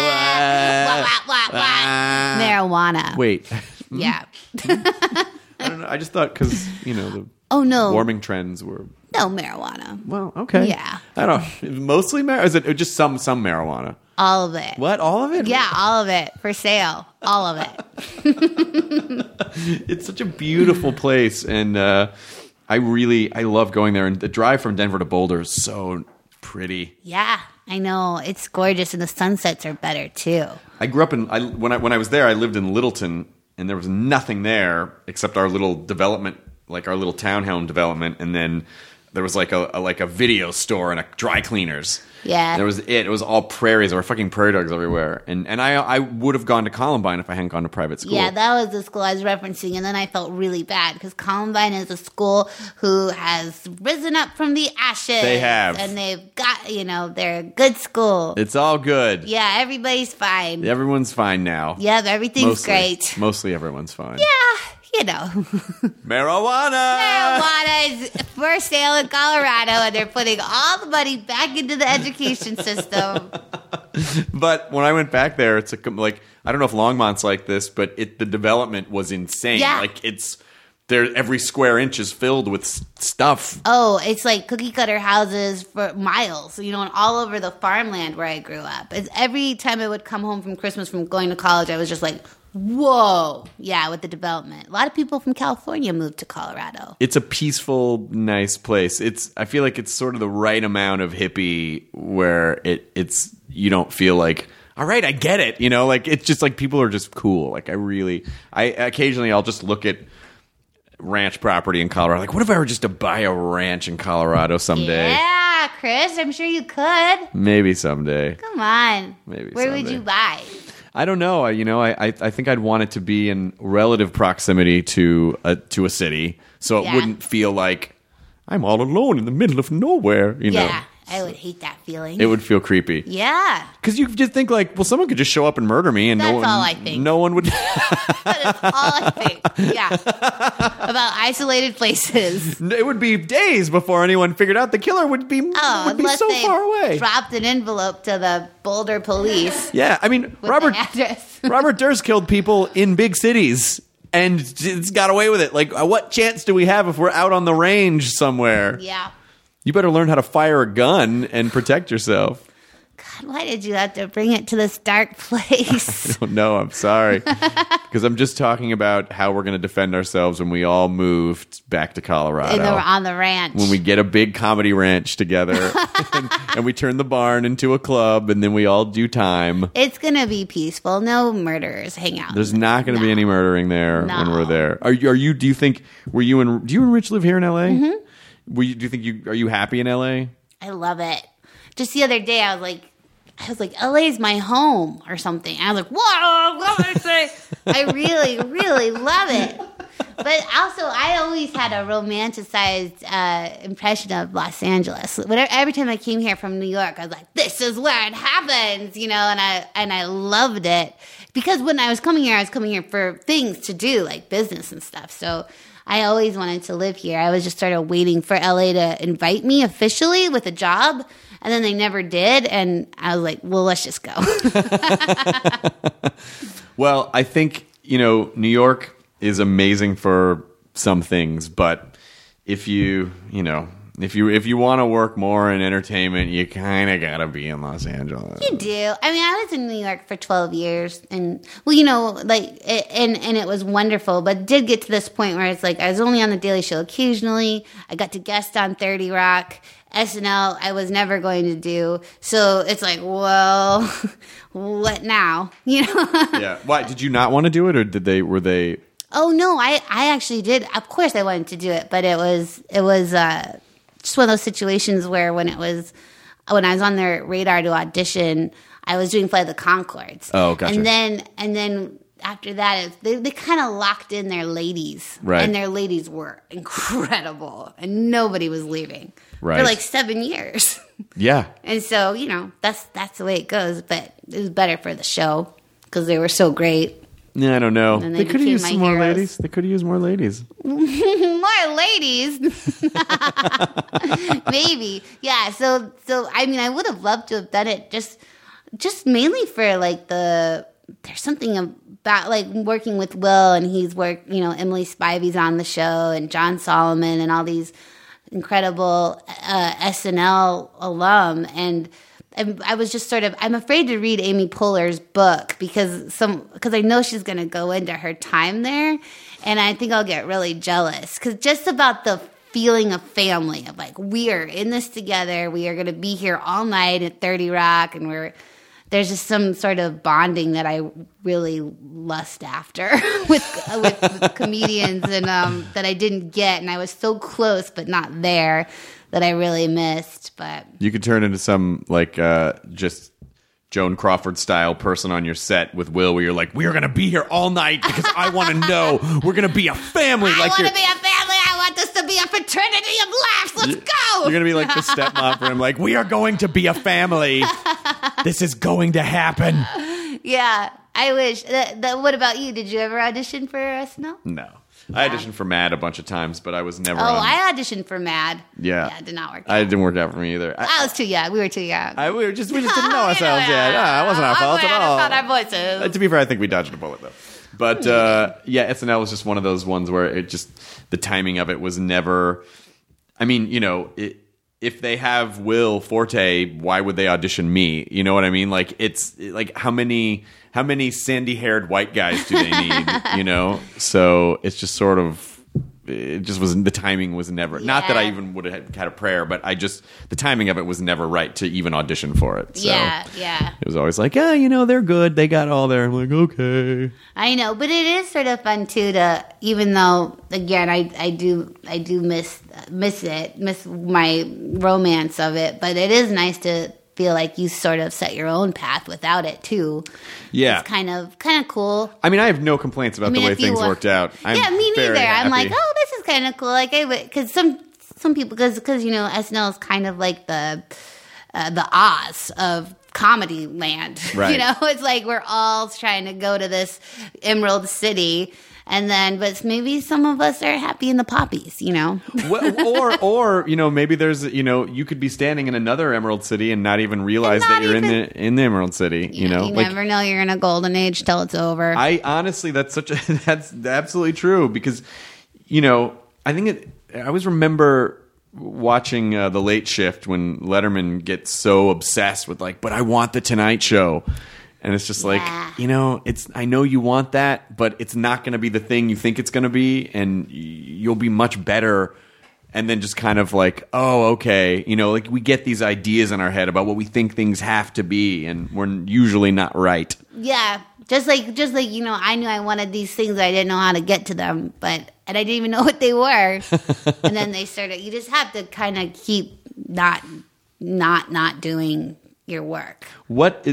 Marijuana. Wait. Yeah. I don't know. I just thought because the warming trends were. No, marijuana. Well, okay. Yeah. I don't know. Mostly marijuana? Is it just some marijuana? All of it. What? All of it? Yeah, all of it. For sale. All of it. It's such a beautiful place. And I love going there. And the drive from Denver to Boulder is so pretty. Yeah, I know. It's gorgeous. And the sunsets are better, too. I grew up when I was there, I lived in Littleton. And there was nothing there except our little development, like our little townhome development. And then there was like a video store and a dry cleaners. Yeah. That was it. It was all prairies. There were fucking prairie dogs everywhere. And I would have gone to Columbine if I hadn't gone to private school. Yeah, that was the school I was referencing. And then I felt really bad because Columbine is a school who has risen up from the ashes. They have. And they've got, they're a good school. It's all good. Yeah, everybody's fine. Everyone's fine now. Yeah, everything's great. Mostly everyone's fine. Yeah. Marijuana! Marijuana is for sale in Colorado, and they're putting all the money back into the education system. But when I went back there, it's like I don't know if Longmont's like this, but the development was insane. Yeah. Like it's there, every square inch is filled with stuff. Oh, it's like cookie cutter houses for miles, and all over the farmland where I grew up. It's every time I would come home from Christmas from going to college, I was just like, whoa. Yeah, with the development. A lot of people from California moved to Colorado. It's a peaceful, nice place. I feel like it's sort of the right amount of hippie where it's you don't feel like, all right, I get it. Like it's just like people are just cool. Like I occasionally I'll just look at ranch property in Colorado. Like, what if I were just to buy a ranch in Colorado someday? Yeah, Chris, I'm sure you could. Maybe someday. Come on. Maybe Where someday. would you buy? I don't know. I think I'd want it to be in relative proximity to a city, so it wouldn't feel like I'm all alone in the middle of nowhere. Yeah, I would hate that feeling. It would feel creepy. Yeah, because you just think like, well, someone could just show up and murder me, and that's all I think. No one would. That is all I think. Yeah, about isolated places. It would be days before anyone figured out the killer would be so far away. Dropped an envelope to the Boulder police. Yeah, I mean, Robert Durst killed people in big cities and it's got away with it. Like, what chance do we have if we're out on the range somewhere? Yeah. You better learn how to fire a gun and protect yourself. God, why did you have to bring it to this dark place? I don't know. I'm sorry. Because I'm just talking about how we're going to defend ourselves when we all moved back to Colorado. On the ranch. When we get a big comedy ranch together and we turn the barn into a club and then we all do time. It's going to be peaceful. No murderers hang out. There's not going to be any murdering there when we're there. Do you and Rich live here in LA? Mm-hmm. Are you happy in LA? I love it. Just the other day, I was like, LA's my home or something. I was like, whoa, what did I say? I really, really love it. But also, I always had a romanticized impression of Los Angeles. Every time I came here from New York, I was like, "This is where it happens," you know, and I loved it because when I was coming here for things to do like business and stuff. So I always wanted to live here. I was just sort of waiting for LA to invite me officially with a job, and then they never did. And I was like, "Well, let's just go." Well, I think New York is amazing for some things, but if you want to work more in entertainment, you kind of got to be in Los Angeles. You do. I mean, I was in New York for 12 years and and it was wonderful, but it did get to this point where it's like I was only on the Daily Show occasionally. I got to guest on 30 Rock. SNL I was never going to do. So it's like, well, what now? Yeah. Why did you not want to do it, or were they? Oh no, I actually did. Of course I wanted to do it, but it was just one of those situations where when I was on their radar to audition, I was doing Flight of the Conchords. Oh, gotcha. And then after that, they kind of locked in their ladies. Right. And their ladies were incredible. And nobody was leaving. Right. For like 7 years. Yeah. And so, that's the way it goes. But it was better for the show because they were so great. Yeah, I don't know. And They could have used some more heroes. ladies. They could have used more ladies. More ladies. Maybe. Yeah. So I mean, I would have loved to have done it just mainly for like there's something about like working with Will, and he's worked, Emily Spivey's on the show, and John Solomon and all these incredible SNL alum. And I was just I'm afraid to read Amy Poehler's book because I know she's going to go into her time there, and I think I'll get really jealous because just about the feeling of family of like we are in this together, we are going to be here all night at 30 Rock, and there's just some sort of bonding that I really lust after with comedians, and that I didn't get, and I was so close but not there, that I really missed. But you could turn into some like just Joan Crawford style person on your set with Will, where you're like, we are going to be here all night because I want to know we're going to be a family. I want to be a family. I want this to be a fraternity of laughs. Let's go. You're going to be like the stepmom for him, like, we are going to be a family. This is going to happen. Yeah, I wish. What about you? Did you ever audition for SNL? No. I auditioned for Mad a bunch of times, but I was never on. I auditioned for Mad. Yeah. It did not work out. It didn't work out for me either. I was too young. We were too young. We just didn't know ourselves yet. It wasn't our fault at all. Found our voices. To be fair, I think we dodged a bullet, though. But, SNL was just one of those ones where the timing of it was never... I mean, if they have Will Forte, why would they audition me? You know what I mean? Like, it's like how many sandy-haired white guys do they need? So it's just sort of, it just wasn't, the timing was never, not that I even would have had a prayer, but the timing of it was never right to even audition for it. So yeah. It was always like, they're good. They got all there. I'm like, okay. I know, but it is sort of fun too to, even though again I do miss my romance of it, but it is nice to feel like you sort of set your own path without it too. Yeah, it's kind of cool. I mean, I have no complaints about the way things worked out. Me neither. Happy. I'm like, oh, this is kind of cool. Like because some people because SNL is kind of like the Oz of comedy land. Right. It's like we're all trying to go to this Emerald City, and then but maybe some of us are happy in the poppies. Well, or maybe there's you could be standing in another Emerald City and not even realize that you're in the Emerald City. You never know you're in a golden age till it's over. I honestly, that's absolutely true because I think I always remember watching The Late Shift when Letterman gets so obsessed with like, but I want the Tonight Show. And it's just like, I know you want that, but it's not going to be the thing you think it's going to be, and you'll be much better. And then just kind of like, oh, okay. Like we get these ideas in our head about what we think things have to be, and we're usually not right. Yeah. Just like I knew I wanted these things, I didn't know how to get to them, and I didn't even know what they were. And then they started. You just have to kind of keep not doing your work. What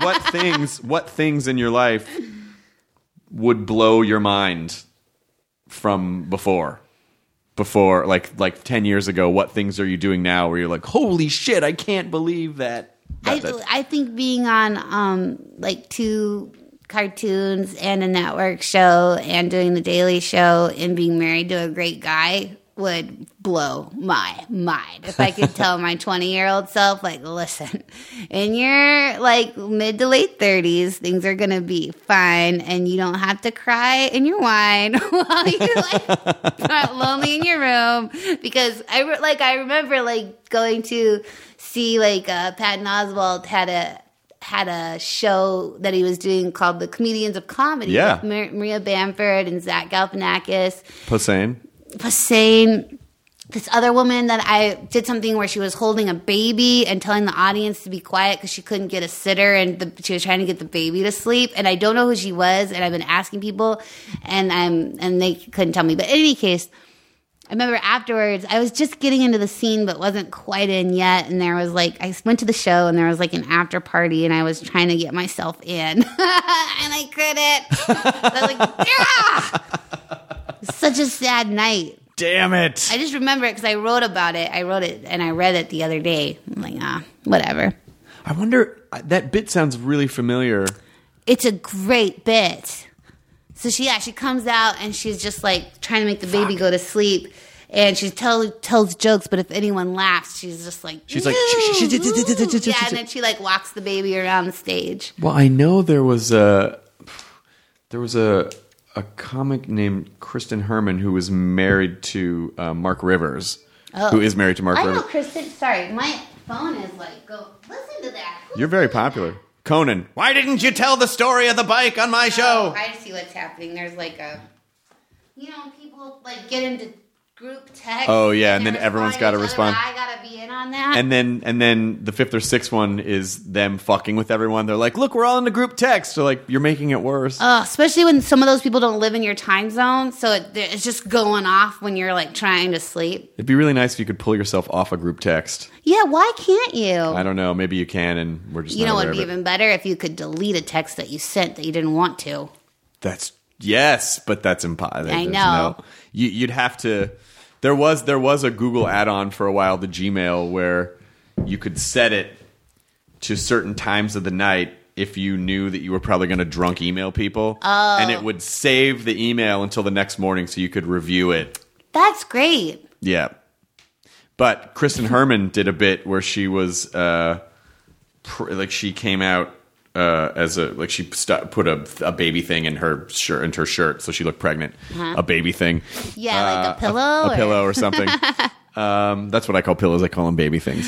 things in your life would blow your mind from before? Before, like 10 years ago, what things are you doing now where you're like, holy shit, I can't believe that. I think being on like 2 cartoons and a network show and doing the Daily Show and being married to a great guy would blow my mind. If I could tell my 20-year-old self, like, listen, in your like mid to late 30s, things are gonna be fine, and you don't have to cry in your wine while you're like lonely in your room. Because I remember like going to see like Patton Oswalt had a show that he was doing called The Comedians of Comedy. Yeah. With Maria Bamford and Zach Galifianakis. Hussein, this other woman that I did something where she was holding a baby and telling the audience to be quiet because she couldn't get a sitter, and she was trying to get the baby to sleep. And I don't know who she was, and I've been asking people, and they couldn't tell me. But in any case, I remember afterwards, I was just getting into the scene, but wasn't quite in yet. And there was like, I went to the show, and there was like an after party, and I was trying to get myself in, and I couldn't. So I was like, yeah! Such a sad night. Damn it. I just remember it because I wrote about it. I wrote it and I read it the other day. I'm like, whatever. I wonder, that bit sounds really familiar. It's a great bit. So she comes out and she's just like trying to make the baby go to sleep. And she tells jokes, but if anyone laughs, she's just like, she's like, yeah, and then she like walks the baby around the stage. Well, I know there was a comic named Kristen Herman who was married to Mark Rivers, who is married to Mark Rivers. I know Kristen. Sorry, my phone is like, go listen to that. You're very popular. Conan, why didn't you tell the story of the bike on my show? I see what's happening. There's like people like get into group text. Oh yeah, and then everyone's got to respond. I gotta be in on that. And then the 5th or 6th one is them fucking with everyone. They're like, look, we're all in the group text. So like, you're making it worse. Especially when some of those people don't live in your time zone, so it's just going off when you're like trying to sleep. It'd be really nice if you could pull yourself off a group text. Yeah, why can't you? I don't know. Maybe you can, and we're just. You not know, aware it'd be of it. even better if you could delete a text that you sent that you didn't want to. Yes, but that's impossible. I know. You'd have to. There was a Google add-on for a while, the Gmail, where you could set it to certain times of the night if you knew that you were probably going to drunk email people. Oh. And it would save the email until the next morning so you could review it. That's great. Yeah. But Kristen Herman did a bit where she was, she came out as she put a baby thing in her shirt, so she looked pregnant. Uh-huh. A baby thing, like a pillow, a pillow or something. That's what I call pillows. I call them baby things.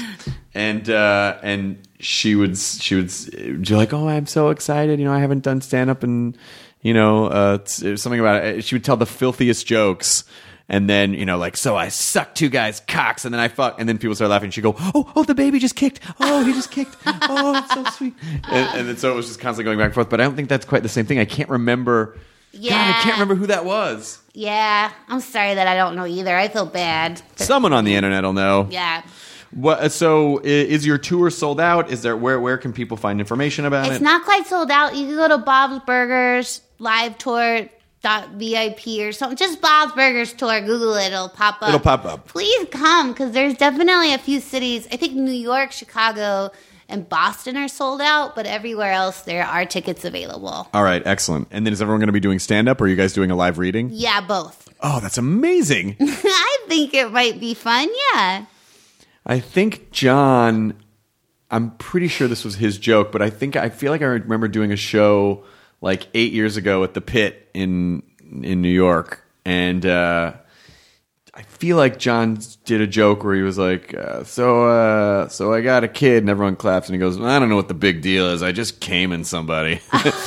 And she would be like, oh, I'm so excited. I haven't done stand up, and something about it. She would tell the filthiest jokes. And then, so I sucked 2 guys' cocks, and then I fuck, and then people start laughing. She'd go, oh, the baby just kicked. Oh, he just kicked. Oh, that's so sweet. And then so it was just constantly going back and forth. But I don't think that's quite the same thing. I can't remember. Yeah. God, I can't remember who that was. Yeah, I'm sorry that I don't know either. I feel bad. Someone on the internet will know. Yeah. What? So is your tour sold out? Is there where can people find information about it? It's not quite sold out. You can go to Bob's Burgers live tour. .vip or something. Just Bob's Burgers tour. Google it. It'll pop up. Please come, because there's definitely a few cities. I think New York, Chicago, and Boston are sold out, but everywhere else there are tickets available. All right, excellent. And then is everyone going to be doing stand-up, or are you guys doing a live reading? Yeah, both. Oh, that's amazing. I think it might be fun, yeah. I think John, I'm pretty sure this was his joke, but I feel like I remember doing a show like 8 years ago at the Pit in New York, and I feel like John did a joke where he was like, so I got a kid, and everyone claps, and he goes, I don't know what the big deal is, I just came in somebody.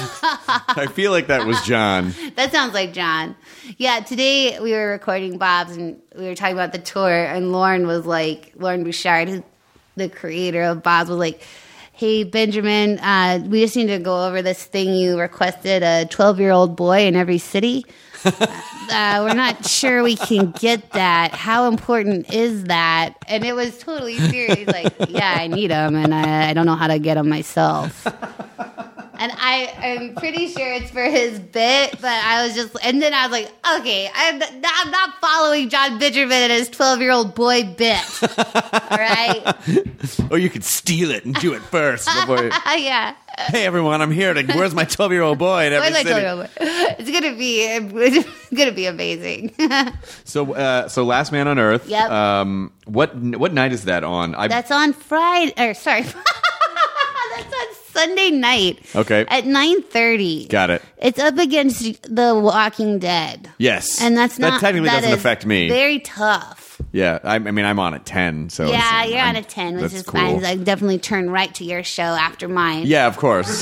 I feel like that was John. That sounds like John. Yeah, today we were recording Bob's, and we were talking about the tour, and Lauren Bouchard, the creator of Bob's, was like, hey, Benjamin, we just need to go over this thing you requested, a 12-year-old boy in every city. We're not sure we can get that. How important is that? And it was totally serious. He's like, yeah, I need him, and I don't know how to get him myself. And I'm pretty sure it's for his bit, but I was just, and then I was like, okay, I'm not following John Benjamin and his 12-year-old boy bit. All right? Or you could steal it and do it first. Before you, Yeah. hey, everyone, I'm here. Where's my 12-year-old boy in every Where's my city? 12-year-old boy? It's gonna be amazing. So Last Man on Earth. Yep. What night is that on? That's on Friday, or sorry. That's on Sunday night. Okay. At 9:30. Got it. It's up against The Walking Dead. Yes. And that's not... That technically doesn't is affect me. Very tough. Yeah. I mean, I'm on at 10, so... Yeah, you're on a 10, which that's is cool. fine. I definitely turn right to your show after mine. Yeah, of course.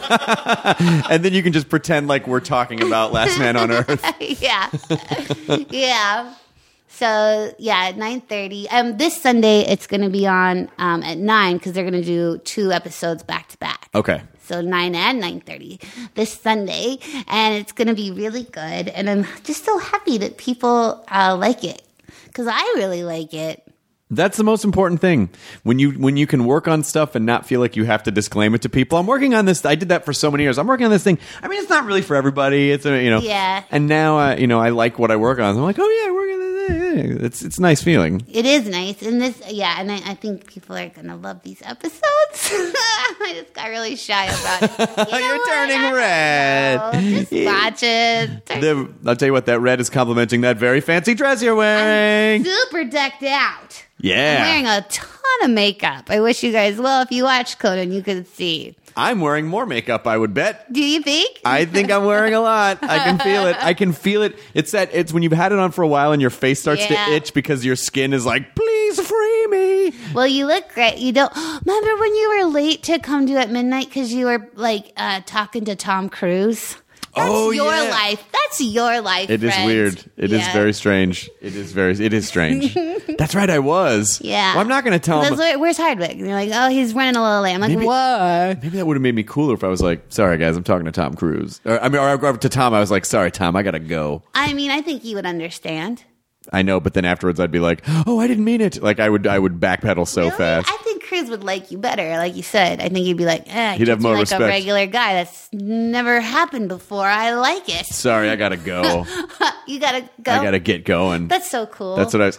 And then you can just pretend like we're talking about Last Man on Earth. Yeah. Yeah. So, yeah, at 9:30. This Sunday, it's going to be on at 9 because they're going to do 2 episodes back-to-back. Okay. So 9 and 9:30 this Sunday. And it's going to be really good. And I'm just so happy that people like it because I really like it. That's the most important thing. When you can work on stuff and not feel like you have to disclaim it to people. I'm working on this. I did that for so many years. I'm working on this thing. I mean, it's not really for everybody. It's Yeah. And now I like what I work on. I'm like, oh yeah, we're gonna. It's a nice feeling. It is nice. And and I think people are going to love these episodes. I just got really shy about it. You're turning red. Just watch it. I'll tell you what, that red is complimenting that very fancy dress you're wearing. Super decked out. Yeah. I'm wearing a ton of makeup. I wish you guys, if you watch Conan, you could see. I'm wearing more makeup, I would bet. Do you think? I think I'm wearing a lot. I can feel it. I can feel it. It's when you've had it on for a while and your face starts to itch because your skin is like, please free me. Well, you look great. You don't remember when you were late to come to at midnight because you were like talking to Tom Cruise? That's your life. That's your life. It is weird. It is very strange. It is strange. That's right, I was. Yeah. Well, I'm not going to tell him. Where's Hardwick? And you're like, oh, he's running a little late. I'm like, what? Maybe that would have made me cooler if I was like, sorry, guys, I'm talking to Tom Cruise. Or to Tom, I was like, sorry, Tom, I got to go. I mean, I think he would understand. I know, but then afterwards I'd be like, oh, I didn't mean it. Like I would backpedal so Really? fast. I think Cruise would like you better, like you said. I think he'd be like, he'd have more like respect. A regular guy. That's never happened before. I like it. Sorry, I gotta go. You gotta go. I gotta get going. That's so cool. That's what I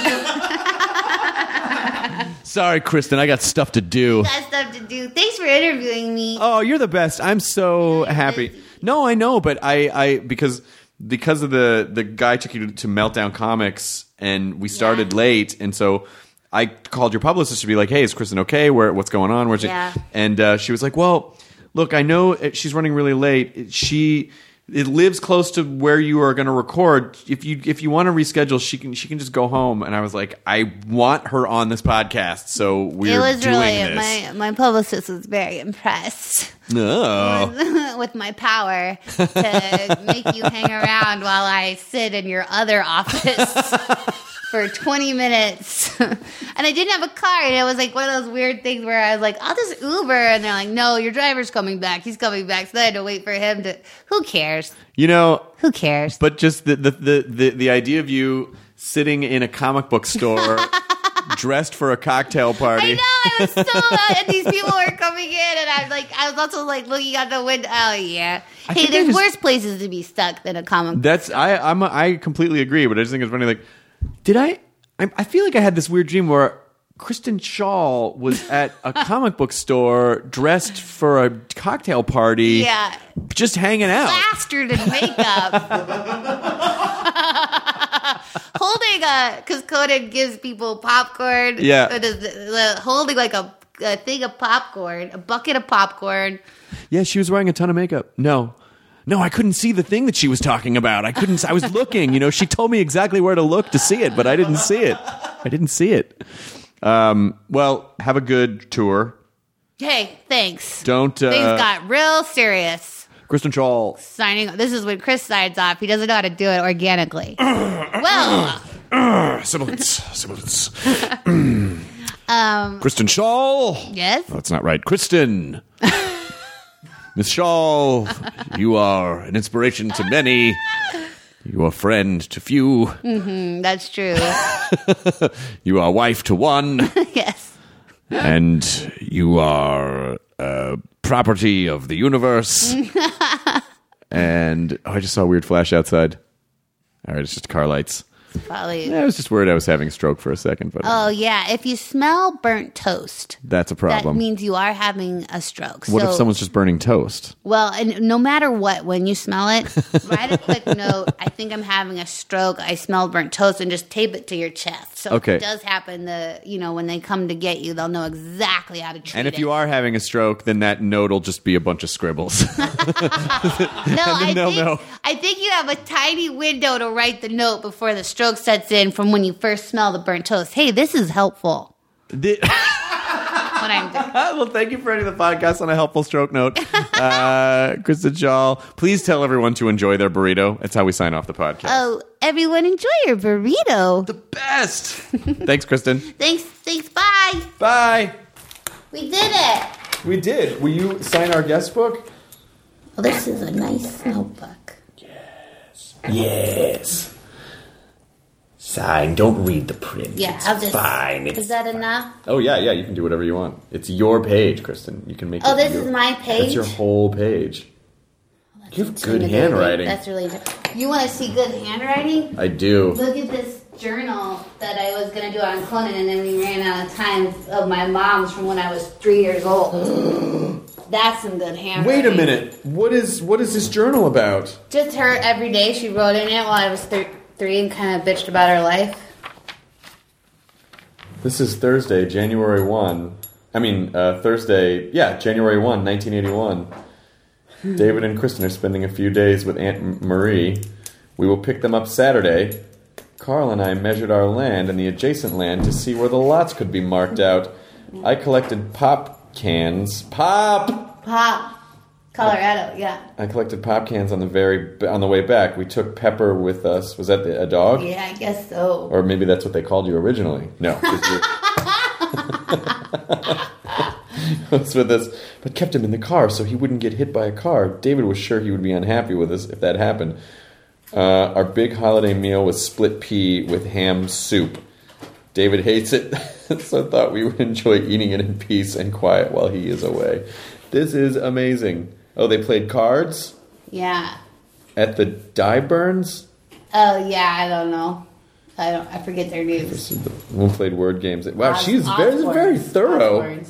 was. Sorry, Kristen, I got stuff to do. Got stuff to do. Thanks for interviewing me. Oh, you're the best. I'm so happy. No, I know, but I because of the guy took you to Meltdown Comics and we started late, and so I called your publicist to be like, hey, is Kristen okay? What's going on? Where's she? Yeah. And she was like, well, look, I know she's running really late. It lives close to where you are going to record. If you want to reschedule, she can just go home. And I was like, I want her on this podcast, so we're doing this. My publicist was very impressed. Oh. With my power to make you hang around while I sit in your other office for 20 minutes. And I didn't have a car, and it was like one of those weird things where I was like, I'll just Uber, and they're like, no, your driver's coming back. He's coming back. So I had to wait for him to... Who cares? Who cares? But just the idea of you sitting in a comic book store dressed for a cocktail party. I know, I was so and these people were coming in, and I was also like looking out the window. Oh yeah. Hey, there's worse places to be stuck than a comic book store. I completely agree, but I just think it's funny. Like, I feel like I had this weird dream where Kristen Schaal was at a comic book store dressed for a cocktail party. Yeah. Just hanging out. Plastered in makeup. Holding because Conan gives people popcorn. Yeah. Holding like a thing of popcorn, a bucket of popcorn. Yeah, she was wearing a ton of makeup. No, I couldn't see the thing that she was talking about. I was looking. She told me exactly where to look to see it, but I didn't see it. Well, have a good tour. Hey, thanks. Things got real serious. Kristen Schaal. Signing. This is when Chris signs off. He doesn't know how to do it organically. Well. Sibilance. Kristen Schaal. Yes? Oh, that's not right. Kristen. Miss Schaal, you are an inspiration to many. You are a friend to few. Mm-hmm, that's true. You are wife to one. Yes. And you are property of the universe. And I just saw a weird flash outside. All right, it's just car lights. Probably. I was just worried I was having a stroke for a second, but Oh, yeah. If you smell burnt toast, that's a that problem. means you are having a stroke. What if someone's just burning toast? Well, and no matter what, when you smell it, write a quick note. I think I'm having a stroke. I smelled burnt toast, and just tape it to your chest. So Okay. if it does happen, when they come to get you, they'll know exactly how to treat it. And if you are having a stroke, then that note will just be a bunch of scribbles. They'll know. I think you have a tiny window to write the note before the stroke sets in from when you first smell the burnt toast. Hey, this is helpful. What I'm doing. Well, thank you for ending the podcast on a helpful stroke note. Kristen Schaal, please tell everyone to enjoy their burrito. That's how we sign off the podcast. Oh, everyone enjoy your burrito. The best. Thanks, Kristen. Thanks, bye. Bye. We did it. We did. Will you sign our guest book? Well, this is a nice notebook. Yes. Sign. Don't read the print. Yeah, it's I'll just. fine. Is that enough? Oh, yeah. You can do whatever you want. It's your page, Kristen. You can make Oh, it this your- is my page? That's your whole page. You have good handwriting. That's really. You want to see good handwriting? I do. Look at this journal that I was going to do on Conan, and then we ran out of time of my mom's from when I was 3 years old. That's some good handwriting. Wait a minute. What is this journal about? Just her every day. She wrote in it while I was 3 and kind of bitched about her life. This is Thursday, January 1. Thursday, January 1, 1981. David and Kristen are spending a few days with Aunt Marie. We will pick them up Saturday. Carl and I measured our land and the adjacent land to see where the lots could be marked out. I collected pop cans. Colorado, yeah. I collected pop cans on the way back. We took Pepper with us. Was that a dog? Yeah, I guess so. Or maybe that's what they called you originally. No. Was with us, but kept him in the car so he wouldn't get hit by a car. David was sure he would be unhappy with us if that happened. Our big holiday meal was split pea with ham soup. David hates it, so thought we would enjoy eating it in peace and quiet while he is away. This is amazing. Oh, they played cards? Yeah. At the Dieburns? Oh, yeah, I don't know. I forget their names. We played word games. Wow, she's very thorough. Osborne's.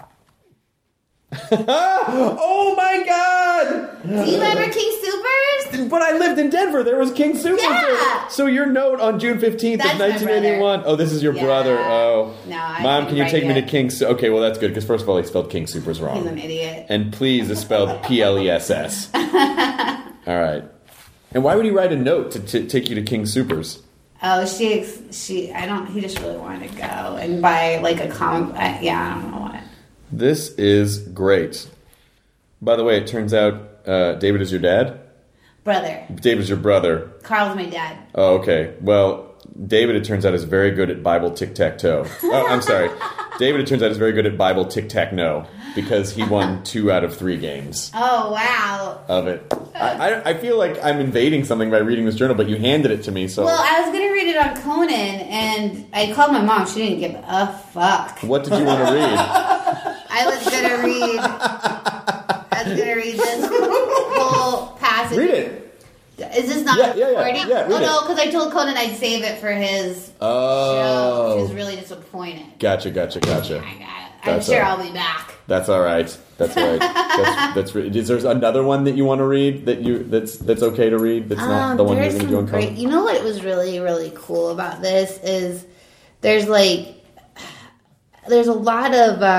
Oh my God! Do you remember King Supers? But I lived in Denver. There was King Supers. Yeah. So your note on June 15th That's of my 1981. Oh, this is your Yeah. brother. Oh. No, I Mom, didn't can you write take me to it. King Okay, well, that's good, because first of all, he spelled King Supers wrong. He's an idiot. And please, it's spelled Pless. All right. And why would he write a note to take you to King Supers? Oh, he just really wanted to go and buy like a comic. I don't know what. This is great. By the way, it turns out David is your dad? Brother. David's your brother. Carl's my dad. Oh, okay. Well, David, it turns out, is very good at Bible tic-tac-toe. Oh, I'm sorry. David, it turns out, is very good at Bible tic-tac-no because he won 2 out of 3 games Oh, wow. of it. I feel like I'm invading something by reading this journal, but you handed it to me, so... Well, I was going to read it on Conan, and I called my mom. She didn't give a fuck. What did you want to read? I was going to read this whole passage. Read it. Is this not recording? Yeah, read no, because I told Conan I'd save it for his show. He was really disappointed. Gotcha. I got it. I'm That's sure all. I'll be back. That's all right. That's all right. Is there another one that you want to read that's okay to read? That's not the one you're going to do on Conan? You know what was really, really cool about this is there's a lot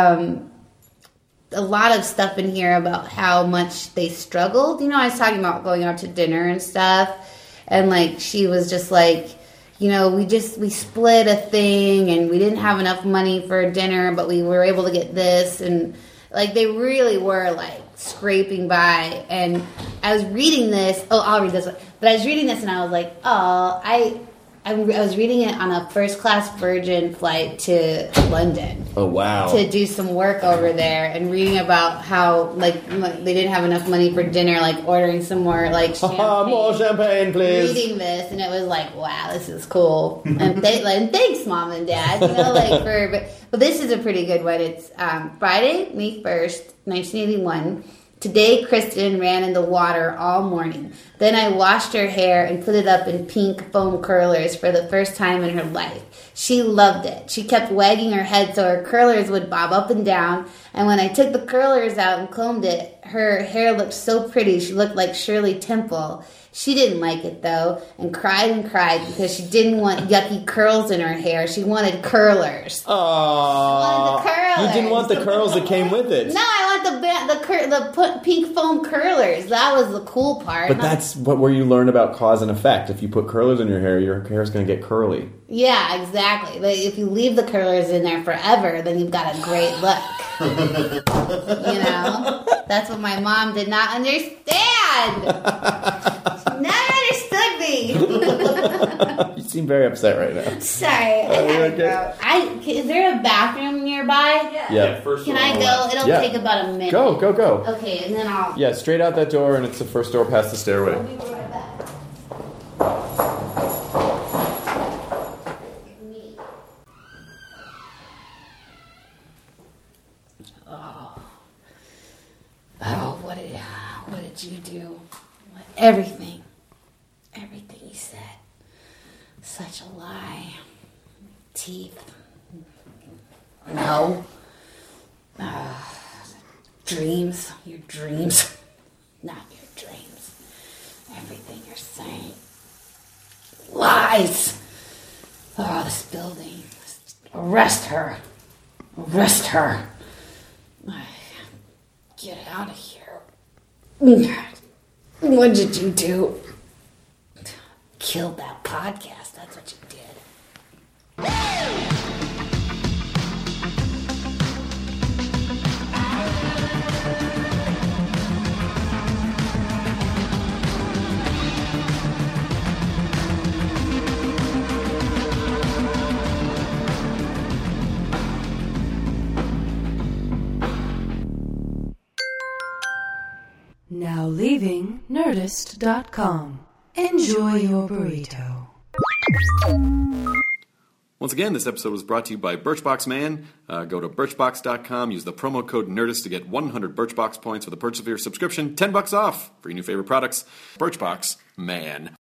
of stuff in here about how much they struggled. You know, I was talking about going out to dinner and stuff, and like she was just like, you know, we split a thing and we didn't have enough money for dinner, but we were able to get this, and like they really were like scraping by. And I was reading this. Oh, I'll read this one. But I was reading this and I was like, oh, I was reading it on a first class Virgin flight to London. Oh, wow. to do some work over there, and reading about how like they didn't have enough money for dinner, like ordering some more like champagne. More champagne, please. Reading this, and it was like, wow, this is cool. And thanks, Mom and Dad. But this is a pretty good one. It's Friday, May 1st, 1981. Today, Kristen ran in the water all morning. Then I washed her hair and put it up in pink foam curlers for the first time in her life. She loved it. She kept wagging her head so her curlers would bob up and down. And when I took the curlers out and combed it, her hair looked so pretty. She looked like Shirley Temple. She didn't like it, though, and cried because she didn't want yucky curls in her hair. She wanted curlers. Aww. Curlers. You didn't want the curls that came with it. No, I want the pink foam curlers. That was the cool part. But that's where you learn about cause and effect. If you put curlers in your hair's going to get curly. Yeah, exactly. But if you leave the curlers in there forever, then you've got a great look. That's what my mom did not understand. She never understood me. You seem very upset right now. Sorry. Is there a bathroom nearby? Yeah. Can I go? It'll take about a minute. Go. Okay, and then I'll... Yeah, straight out that door, and it's the first door past the stairway. I'll be right back. Oh, what did you do? Everything you said. Such a lie. Teeth. No. Dreams. Your dreams. Not your dreams. Everything you're saying. Lies. Oh, this building. Arrest her. Arrest her. Get out of here. What did you do? Killed that podcast. That's what you did. Now leaving Nerdist.com. Enjoy your burrito. Once again, this episode was brought to you by Birchbox Man. Go to Birchbox.com, use the promo code NERDIST to get 100 Birchbox points with a purchase of your subscription, $10 off for your new favorite products. Birchbox Man.